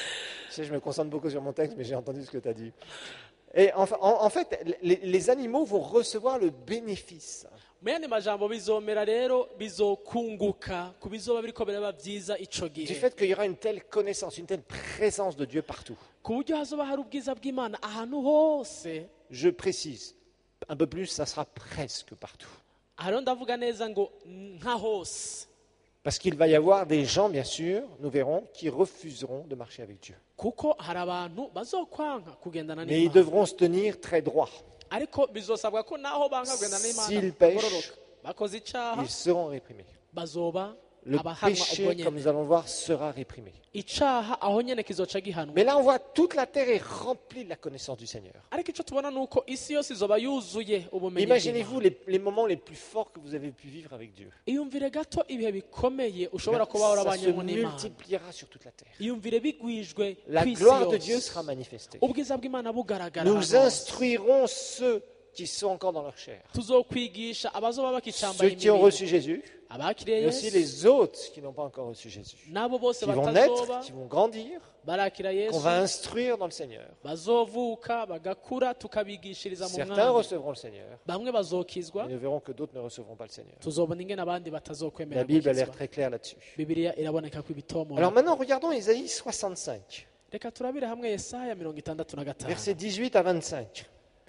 Je sais, je me concentre beaucoup sur mon texte, mais j'ai entendu ce que tu as dit. Et en, en, en fait, les, les animaux vont recevoir le bénéfice. mu yandi majambo bizomera rero bizokunguka ku bizoba biriko biraba byiza ico Du gihe fait qu'il y aura une telle connaissance, une telle présence de Dieu partout. ku buryo hazoba hari ubwiza bw'Imana ahantu hose. Je précise, un peu plus, ça sera presque partout. Hariho ndavuga neza ngo nka hose Parce qu'il va y avoir des gens, bien sûr, nous verrons, qui refuseront de marcher avec Dieu. kuko hari abantu bazokwanka kugendana Mais ils n'Imana devront se tenir très droit. ariko bizosabwa ko naho banka kugendana n'Imana S'ils pêchent, bagororoka. bakoze icaha Ils seront réprimés. bazoba Le abahanwa péché, ubwo comme nyene nous allons voir, sera réprimé. icaha aho nyene kizoca gihanwa. Mais là, on voit toute la terre est remplie de la connaissance du Seigneur. ariko ico tubona nuko isi yose izoba yuzuye ubumenyi Imaginez-vous bw'Imana. les, les moments les plus forts que vous avez pu vivre avec Dieu. iyumvire gato ibihe bikomeye ushobora kuba Ça se warabanyemo n'Imana. multipliera sur toute la terre. iyumvire bigwijwe La kw'isi gloire de Dieu yose sera manifestée. ubwiza bw'Imana bugaragara Nous ahantu hose. instruirons ceux qui sont encore dans leur chair. tuzokwigisha abazoba bakicambaye Ceux qui ont imibiri reçu Jésus, abakiriye mais aussi Yesu les autres qui n'ont pas encore reçu Jésus. nabo bose Qui vont naître, batazoba qui vont grandir, barakira qu'on Yesu va instruire dans le Seigneur. bazovuka bagakura tukabigishiriza mu Certains mwami recevront le Seigneur, bamwe bazokizwa et nous verrons que d'autres ne recevront pas le Seigneur. tuzobona ingene abandi batazokwemera La Bible a l'air gukizwa. très claire là-dessus. bibiliya iraboneka ko ibitomora. Alors maintenant, regardons Ésaïe soixante-cinq, reka turabire hamwe Yesaya mirongo itandatu na gatanu versets dix-huit à vingt-cinq.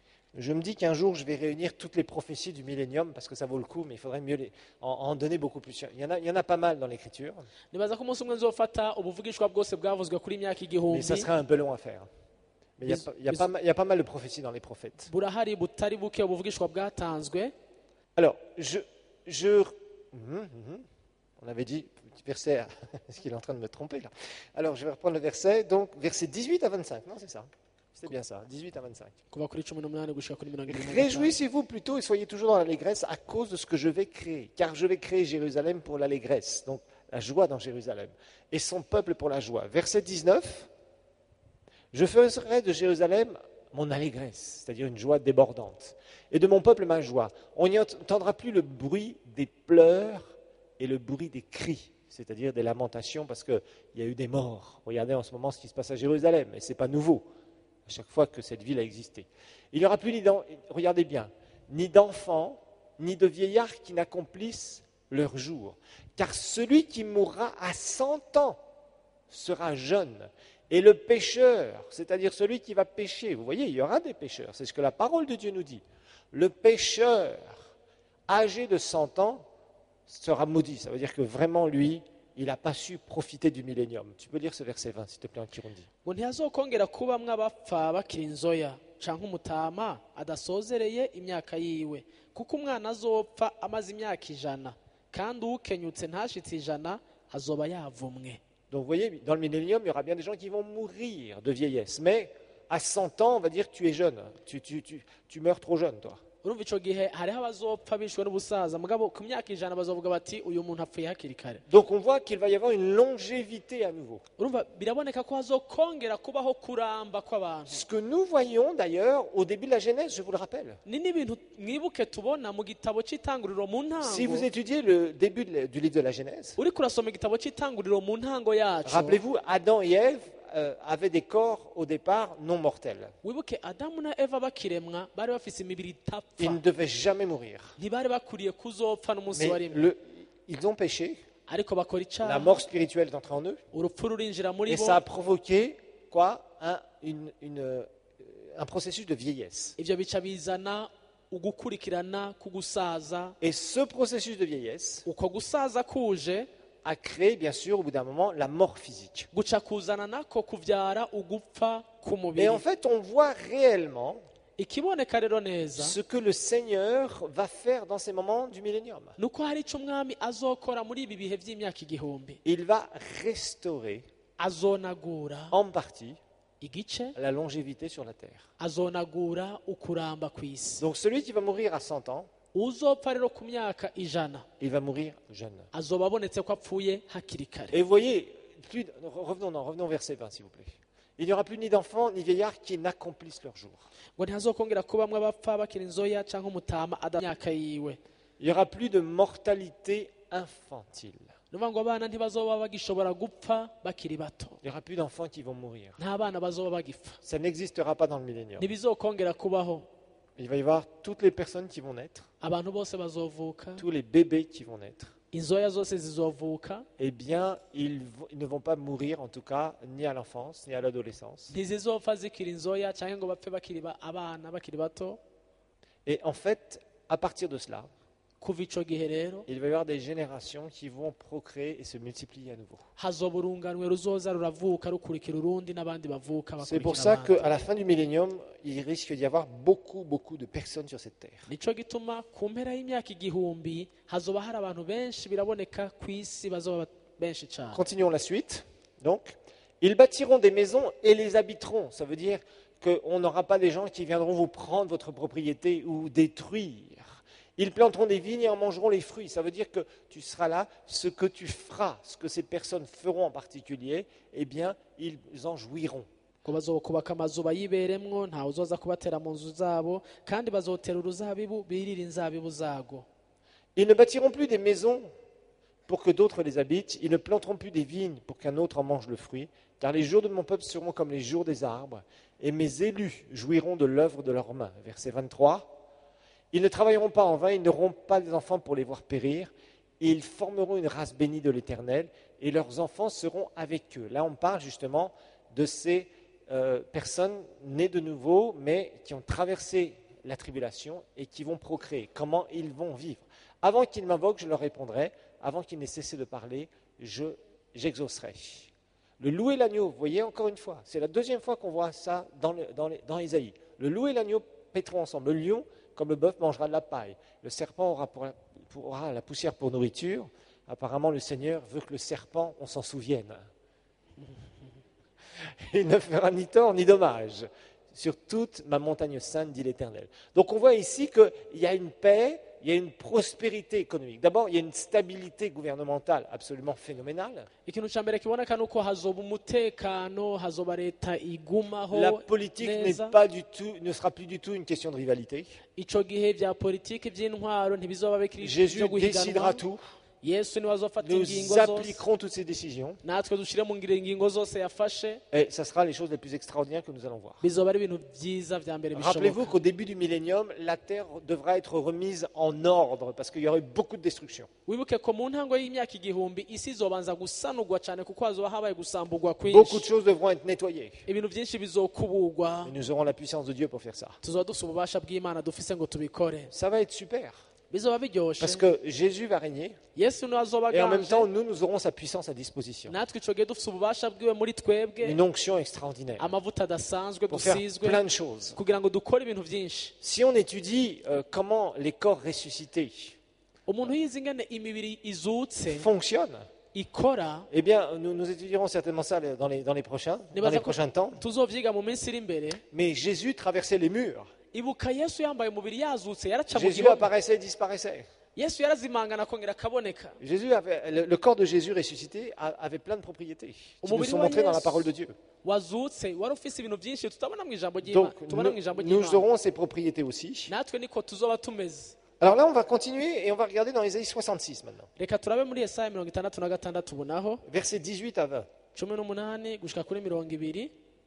Je me dis qu'un jour, je vais réunir toutes les prophéties du millénium, parce que ça vaut le coup, mais il faudrait mieux les, en, en donner beaucoup plus. Il y en a, il y en a pas mal dans l'Écriture, nibaza ko umunsi umwe nzofata ubuvugishwa bwose bwavuzwe kuri imyaka mais igihumbi ça serait un peu long à faire. Mais il y a, pas- il y a pas mal- il y a pas mal de prophéties dans les prophètes. burahari butari buke ubuvugishwa bwatanzwe. Alors, je, je... Hum, hum, on avait dit, petit verset, est-ce qu'il est en train de me tromper là? Alors je vais reprendre le verset, donc verset dix-huit à vingt-cinq, non c'est ça? C'est bien ça, dix-huit à vingt-cinq. kuva kuri cumi n'umunani gushika kuri mirongo irindwi na gatanu. Réjouissez-vous plutôt et soyez toujours dans l'allégresse à cause de ce que je vais créer, car je vais créer Jérusalem pour l'allégresse, donc la joie dans Jérusalem, et son peuple pour la joie. Verset dix-neuf, je ferai de Jérusalem mon allégresse, c'est-à-dire une joie débordante, et de mon peuple ma joie. On n'y entendra plus le bruit des pleurs et le bruit des cris, c'est-à-dire des lamentations, parce qu'il y a eu des morts. Regardez en ce moment ce qui se passe à Jérusalem, et ce n'est pas nouveau, à chaque fois que cette ville a existé. Il n'y aura plus, ni d'en- regardez bien, ni d'enfants, ni de vieillards qui n'accomplissent leur jour. Car celui qui mourra à cent ans sera jeune. Et le pécheur, c'est-à-dire celui qui va pécher, vous voyez, il y aura des pécheurs, c'est ce que la parole de Dieu nous dit. Le pécheur, âgé de cent ans, sera maudit. Ça veut dire que vraiment, lui, il n'a pas su profiter du millénium. Tu peux lire ce verset vingt, s'il te plaît, en Kirundi. ngo ntihazokongera kubamwo abapfa bakiri inzoya canke umutama adasozereye imyaka yiwe kuko umwana azopfa amaze imyaka ijana kandi ukenyutse ntashitse ijana azoba yavumwe. Donc vous voyez, dans le millénium, il y aura bien des gens qui vont mourir de vieillesse. Mais à cent ans, on va dire que tu es jeune. Tu, tu, tu, tu meurs trop jeune, toi. urumva ico gihe hariho abazopfa bishwe n'ubusaza mugabo ku myaka ijana bazovuga bati uyu muntu apfuye hakiri kare. Donc on voit qu'il va y avoir une longévité à nouveau. urumva biraboneka ko hazokongera kubaho kuramba kw'abantu. Ce que nous voyons d'ailleurs au début de la Genèse, je vous le rappelle. ni n'ibintu mwibuke tubona mu gitabo c'itanguriro mu Si vous ntango. étudiez le début de la- du livre de la Genèse, uriko urasoma igitabo c'itanguriro mu ntango yacu, rappelez-vous, Adam et Ève euh, avaient des corps au départ non mortels. wibuke adamu na eva bakiremwa bari bafise imibiri itapfa, Ils ne devaient jamais mourir. ntibari bakwiriye kuzopfa n'umunsi Mais wa rimwe, le- ils ont péché, ariko bakora la icaha, mort spirituelle est entrée en eux, urupfu rurinjira muri et bo, ça a provoqué quoi un, une- une, euh, un processus de vieillesse. ivyo bica bizana ugukurikirana kugusaza. Et ce processus de vieillesse uko gusaza kuje a créé, bien sûr, au bout d'un moment, la mort physique. guca kuzana nako kuvyara ugupfa Et k'umubiri. en fait, on voit réellement ikiboneka rero neza ce que le Seigneur va faire dans ces moments du millénium. nuko hari ico umwami azokora muri ibi bihe vy'imyaka igihumbi. Il va restaurer azonagura en partie igice, la longévité sur la terre. azonagura ukuramba kw'isi. Donc celui qui va mourir à cent ans, uzopfa rero ku myaka ijana il va mourir jeune. azoba abonetse ko apfuye hakiri kare. Et vous voyez, plus, revenons, non, revenons au verset vingt, s'il vous plaît. Il n'y aura plus ni d'enfants ni vieillards qui n'accomplissent leur jour. ngo ntihazokongera kubamwe abapfa bakiri inzoya canke umutama ada myaka yiwe. Il n'y aura plus de mortalité infantile. nuvuga ngo abana ntibazoba bagishobora gupfa bakiri bato, Il n'y aura plus d'enfants qui vont mourir. nta bana bazoba bagipfa, Ça n'existera pas dans le millénium. ntibizokongera kubaho. Il va y avoir toutes les personnes qui vont naître, abantu bose bazovuka, tous les bébés qui vont naître. inzoya zose zizovuka, Eh bien, ils, vont- ils ne vont pas mourir, en tout cas, ni à l'enfance, ni à l'adolescence. ntizizopfa zikiri inzoya canke ngo bapfe bakiri ba- abana bakiri bato. Et en fait, à partir de cela, kuva ico gihe rero il va y avoir des générations qui vont procréer et se multiplier à nouveau. hazoba urunganwe ruzoza ruravuka rukurikira urundi n'abandi bavuka C'est pour bakurikira ça qu'à abandi. la fin du millénium, il risque d'y avoir beaucoup, beaucoup de personnes sur cette terre. nico gituma ku mpera y'imyaka igihumbi hazoba hari abantu benshi biraboneka ku isi bazoba benshi cane. Continuons la suite. Donc, ils bâtiront des maisons et les habiteront. Ça veut dire qu'on n'aura pas des gens qui viendront vous prendre votre propriété ou détruire. Ils planteront des vignes et en mangeront les fruits. Ça veut dire que tu seras là, ce que tu feras, ce que ces personnes feront en particulier, eh bien, ils en jouiront. ngo bazokubaka amazu bayiberemwo, ntawe uzoza kubatera mu nzu zabo, kandi bazotera uruzabibu birira inzabibu zago. Ils ne bâtiront plus des maisons pour que d'autres les habitent. Ils ne planteront plus des vignes pour qu'un autre en mange le fruit. Car les jours de mon peuple seront comme les jours des arbres, et mes élus jouiront de l'œuvre de leurs mains. Verset vingt-trois. Ils ne travailleront pas en vain, ils n'auront pas des enfants pour les voir périr, et ils formeront une race bénie de l'Éternel, et leurs enfants seront avec eux. Là, on parle justement de ces euh, personnes nées de nouveau, mais qui ont traversé la tribulation et qui vont procréer. Comment ils vont vivre? Avant qu'ils m'invoquent, je leur répondrai. Avant qu'ils n'aient cessé de parler, je, j'exaucerai. Le loup et l'agneau, vous voyez encore une fois, c'est la deuxième fois qu'on voit ça dans, le, dans, les, dans Ésaïe. Le loup et l'agneau paîtront ensemble. Le lion, comme le bœuf, mangera de la paille. Le serpent aura pour, pour- aura la poussière pour nourriture, apparemment le Seigneur veut que le serpent, on s'en souvienne. Il ne fera ni tort ni dommage sur toute ma montagne sainte, dit l'Éternel. Donc on voit ici qu'il y a une paix, il y a une prospérité économique. D'abord, il y a une stabilité gouvernementale absolument phénoménale. ikintu cya mbere kiboneka ni uko hazoba umutekano hazoba leta igumaho La politique n'est neza pas du tout, ne sera plus du tout une question de rivalité. icyo gihe bya politiki by'intwaro ntibizoba bikiri Jésus byo décidera guhiganwa tout. yesu niwe azofata Nous ingingo zose appliquerons toutes ces décisions natwe dushyire mu ngiro ingingo zose yafashe et ça sera les choses les plus extraordinaires que nous allons voir. bizoba ari ibintu byiza bya mbere Rappelez-vous bishoboka qu'au début du millénium, la terre devra être remise en ordre parce qu'il y aurait eu beaucoup de destruction. wibuke ko mu ntango y'imyaka igihumbi isi izobanza gusanurwa cyane kuko hazoba habaye gusamburwa Beaucoup de kwinshi choses devront être nettoyées. ibintu byinshi bizokuburwa Et nous aurons la puissance de Dieu pour faire ça. tuzoba dufite ububasha bw'imana dufise ngo tubikore Ça va être super bizoba biryoshe parce que Jésus va régner yesu niwe azoba et en même aganje temps, nous, nous aurons sa puissance à disposition. natwe icyo gihe dufite ububasha bwiwe muri twebwe Une onction extraordinaire amavuta adasanzwe pour faire dusizwe plein de choses. kugira ngo dukore ibintu byinshi Si on étudie euh, comment les corps ressuscités umuntu yize ingene imibiri izutse fonctionnent, ikora eh bien, nous, nous étudierons certainement ça dans les, dans les prochains, dans nibaza les ko prochains temps. tuzovyiga mu minsi iri imbere Mais Jésus traversait les murs. ibuka yesu yambaye umubiri yazutse yaraca mu Jésus gihome apparaissait et disparaissait. yesu yarazimangana akongera akaboneka Jésus avait, le, le corps de Jésus ressuscité a- avait plein de propriétés qui nous sont montrées dans la parole de Dieu. wazutse wari ufise ibintu byinshi tutabona mu ijambo Donc, ry'Imana tubona mu nous, ijambo nous ry'Imana aurons ces propriétés aussi. natwe niko tuzoba tumeze Alors là, on va continuer et on va regarder dans Ésaïe soixante-six maintenant, reka turabe muri yesaya mirongo itandatu na gatandatu ubunaho versets dix-huit à vingt. cumi n'umunani gushika kuri mirongo ibiri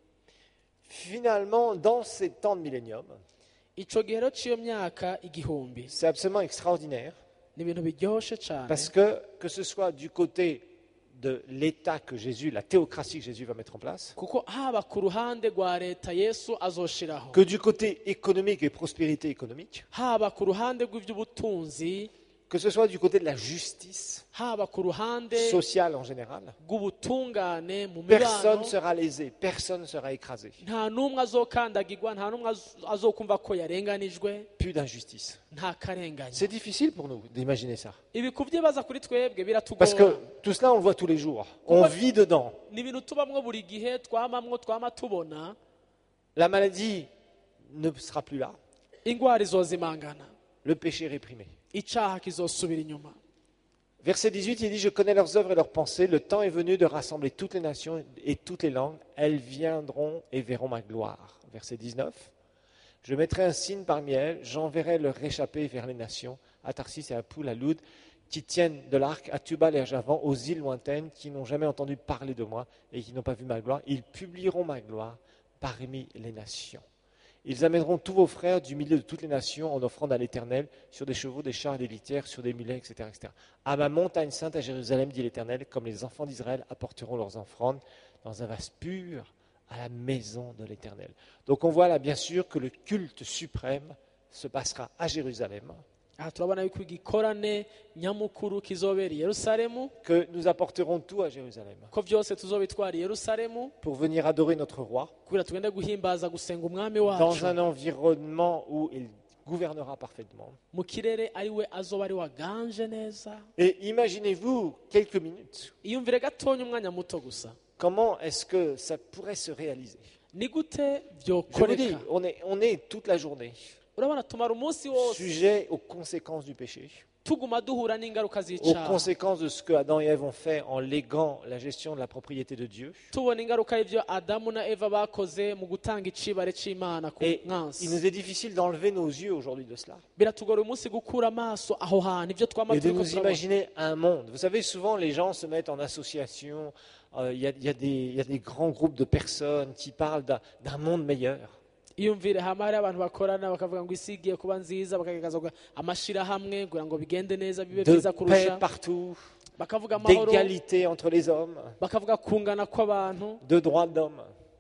Finalement, dans ces temps de millénium, ico gihe rero c'iyo myaka igihumbi c'est absolument extraordinaire ni ibintu biryoshe cane parce que, que ce soit du côté de l'État que Jésus, la théocratie que Jésus va mettre en place, kuko haba ku ruhande rwa leta yesu azoshiraho que du côté économique et prospérité économique, haba ku ruhande rw'ivy'ubutunzi que ce soit du côté de la justice haba ku ruhande sociale en général, rw'ubutungane mu personne mibano ne sera lésé, personne ne sera écrasé. nta n'umwe azokandagirwa nta n'umwe az- azokumva ko yarenganijwe Plus d'injustice. nta karengane C'est difficile pour nous d'imaginer ça. ibi kubyibaza kuri twebwe Parce biratugora que tout cela, on le voit tous les jours. On Pourquoi- vit dedans. ni ibintu tubamwo buri gihe twamamwo twama tubona La maladie ne sera plus là. ingwara izozimangana Le péché réprimé. icaha kizosubira inyuma Verset dix-huit, il dit, je connais leurs œuvres et leurs pensées. Le temps est venu de rassembler toutes les nations et toutes les langues. Elles viendront et verront ma gloire. Verset dix-neuf, je mettrai un signe parmi elles. J'enverrai leur réchapper vers les nations, à Tarsis et à Poul, à Loud, qui tiennent de l'arc, à Tubal et à Javan, aux îles lointaines, qui n'ont jamais entendu parler de moi et qui n'ont pas vu ma gloire. Ils publieront ma gloire parmi les nations. Ils amèneront tous vos frères du milieu de toutes les nations en offrande à l'Éternel sur des chevaux, des chars et des litières, sur des mulets, et cetera, et cetera. À ma montagne sainte à Jérusalem, dit l'Éternel, comme les enfants d'Israël apporteront leurs offrandes dans un vase pur à la maison de l'Éternel. Donc on voit là bien sûr que le culte suprême se passera à Jérusalem, aha turabona yuko igikorane nyamukuru kizobera i yerusalemu que nous apporterons tout à Jérusalem ko byose tuzobitwara i yerusalemu pour venir adorer notre roi kugira tugende guhimbaza gusenga umwami dans wacu un environnement où il gouvernera parfaitement. mu kirere ari we azoba ari waganje neza Et imaginez-vous quelques minutes, iyumvire gatonya umwanya muto gusa comment est-ce que ça pourrait se réaliser? ni gute Je vous dis, byokoreka on est, on est toute la journée urabona tumara umunsi wose sujet aux conséquences du péché, tuguma duhura n'ingaruka aux z'icaha conséquences de ce que Adam et Ève ont fait en léguant la gestion de la propriété de Dieu. tubona ingaruka y'ibyo adamu na eva bakoze mu gutanga icibare c'imana ku Et il mwansi nous est difficile d'enlever nos yeux aujourd'hui de cela biratugora uyu munsi gukura amaso aho hantu ibyo twama et de turiko nous turabona imaginer un monde. Vous savez, souvent les gens se mettent en association, euh, il y, a, il y a des- il y a des grands groupes de personnes qui parlent d'un d'un monde meilleur. iyumvire hama hari abantu bakorana bakavuga ngo isi igiye kuba nziza bakagaragaza ngo amashirahamwe kugira ngo bigende neza bibe De byiza paix kurusha partout, bakavuga amahoro d'égalité entre les hommes, bakavuga kungana kw'abantu de droits d'homme,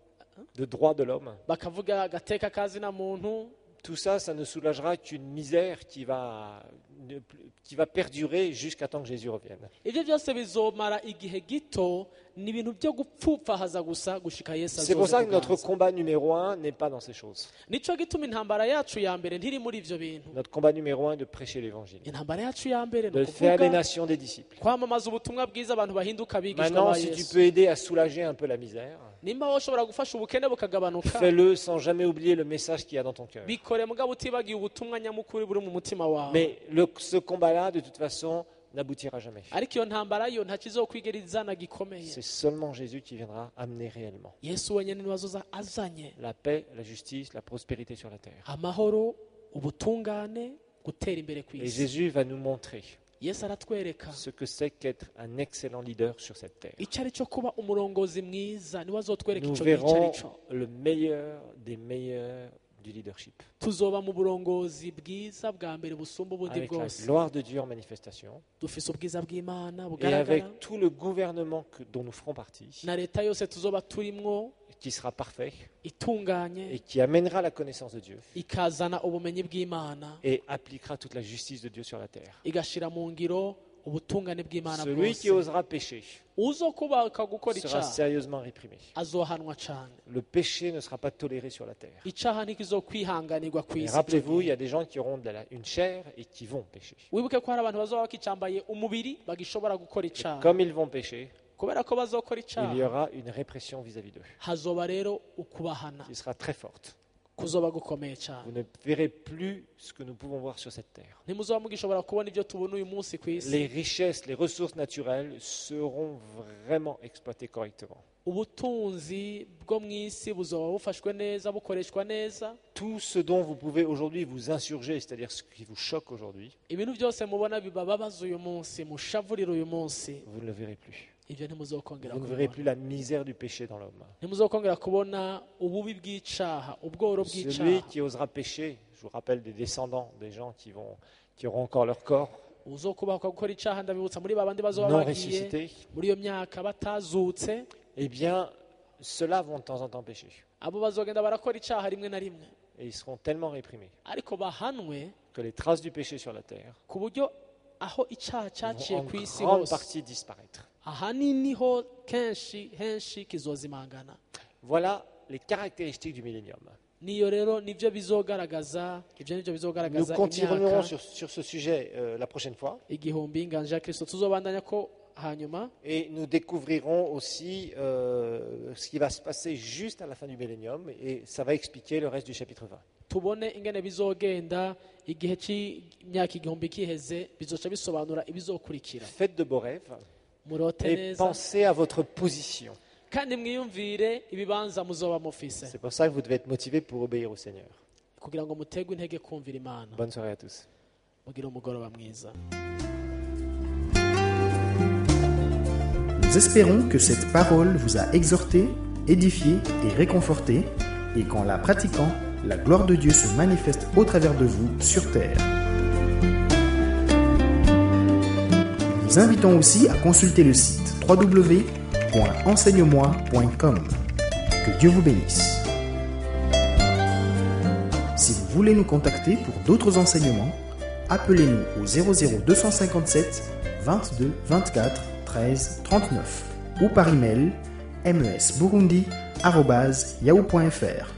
de droits de l'homme. bakavuga agateka kazina muntu Tout ça, ça ne soulagera qu'une misère qui va, qui va perdurer jusqu'à temps que Jésus revienne. ibyo byose bizomara igihe gito ni ibintu byo gupfupfahaza gusa gushika Yesu C'est pour azoze ça que notre kuganza. combat numéro un n'est pas dans ces choses. Nico gituma intambara yacu ya mbere ntiri muri ivyo bintu. Notre combat numéro un est de prêcher l'évangile, Intambara yacu ya mbere de ni faire des ukuvuga nations des disciples. kwamamaza ubutumwa bwiza abantu bahinduka abigishwa Maintenant, ba si tu Yesu. peux aider à soulager un peu la misère, Nimba woshobora gufasha ubukene bukagabanuka, fais-le sans jamais oublier le message qu'il y a dans ton cœur. bikore mugabo utibagiye ubutumwa nyamukuru buri mu mutima wawe. Mais le- ce combat-là, de toute façon, n'aboutira jamais. Ariko iyo ntambara yo ntakizokwigera izana gikomeye. C'est seulement Jésus qui viendra amener réellement Yesu wenyine niwe azoza azanye la paix, la justice, la prospérité sur la terre. amahoro, ubutungane, gutera imbere ku Et isi. Jésus va nous montrer Yesu aratwereka ce que c'est qu'être un excellent leader sur cette terre. icyo ari cyo kuba umurongozi mwiza, niwe azotwereka Nous icyo icyo ari verrons cyo. le meilleur des meilleurs du leadership, Tuzoba mu burongozi bwiza bwa mbere busumba ubundi avec la bwose. gloire de Dieu en manifestation Dufise ubwiza bw'Imana et bugaragara, avec tout le gouvernement que- dont nous ferons partie, na leta yose tuzoba turimwo qui sera parfait itunganye, et qui amènera la connaissance de Dieu ikazana ubumenyi bw'Imana, et appliquera toute la justice de Dieu sur la terre. igashira mu ngiro ubutungane bw'Imana Celui qui bwose. osera pécher Uzokubaka gukora sera icaha sérieusement réprimé. azohanwa cane. Le péché ne sera pas toléré sur la terre. Icaha ntikizokwihanganirwa ku Et isi. rappelez-vous, il y a des gens qui auront de la- une chair et qui vont pécher. Wibuke ko hari abantu bazoba bakicambaye umubiri bagishobora gukora icaha. Comme ils vont pécher, Kubera ko bazokora il y icaha, aura une répression vis-à-vis d'eux hazoba rero ukubahana qui sera très forte. kuzoba gukomeye cane. Vous ne verrez plus ce que nous pouvons voir sur cette terre. Ntimuzoba mugishobora kubona ivyo tubona uyu munsi ku isi. Les richesses, les ressources naturelles seront vraiment exploitées correctement. Ubutunzi bwo mu isi buzoba bufashwe neza, bukoreshwa neza. Tout ce dont vous pouvez aujourd'hui vous insurger, c'est-à-dire ce qui vous choque aujourd'hui, Ibintu byose mubona bibababaza uyu munsi, mushavurira uyu munsi, vous ne le verrez plus. ivyo ntimuzokongera Vous ne verrez kubibona. plus la misère du péché dans l'homme. Ntimuzokongera kubona ububi bw'icaha, ubworo Celui bw'icaha. qui osera pécher, je vous rappelle des descendants, des gens qui, vont, qui auront encore leur corps, Uzokubahuka gukora icaha ndabibutsa muri babandi bazoba non bagiye ressuscités, muri iyo myaka batazutse, eh bien, ceux-là vont de temps en temps pécher. abo bazogenda barakora icaha rimwe na rimwe, Et ils seront tellement réprimés ariko bahanwe que les traces du péché sur la terre ku buryo aho icaha cyaciye vont ku en isi grande hose partie disparaître. ahanini ho kenshi henshi kizozimangana. Voilà les caractéristiques du millénium. Niyo rero nivyo bizogaragaza, ivyo nivyo Nous bizogaragaza continuerons imyaka sur, sur ce sujet euh, la prochaine fois igihumbi inganje ya Kristo. Tuzobandanya ko hanyuma et nous découvrirons aussi euh, ce qui va se passer juste à la fin du millénium et ça va expliquer le reste du chapitre vingt. tubone ingene bizogenda igihe cy'imyaka igihumbi kiheze, bizoca bisobanura ibizokurikira. Faites de beaux rêves Murote et neza pensez à votre position. kandi mwiyumvire ibibanza muzoba mufise, C'est pour ça que vous devez être motivé pour obéir au Seigneur. kugira ngo mutegwe intege kumvira Imana. Bonne soirée à tous. Mugire umugoroba mwiza. Nous espérons que cette parole vous a exhorté, édifié et réconforté, et qu'en la pratiquant, la gloire de Dieu se manifeste au travers de vous sur terre. Nous vous invitons aussi à consulter le site w w w point enseigne moi point com. Que Dieu vous bénisse. Si vous voulez nous contacter pour d'autres enseignements, appelez-nous au zéro zéro deux cent cinquante-sept vingt-deux vingt-quatre treize trente-neuf ou par email mesburundi arobase yahoo point fr.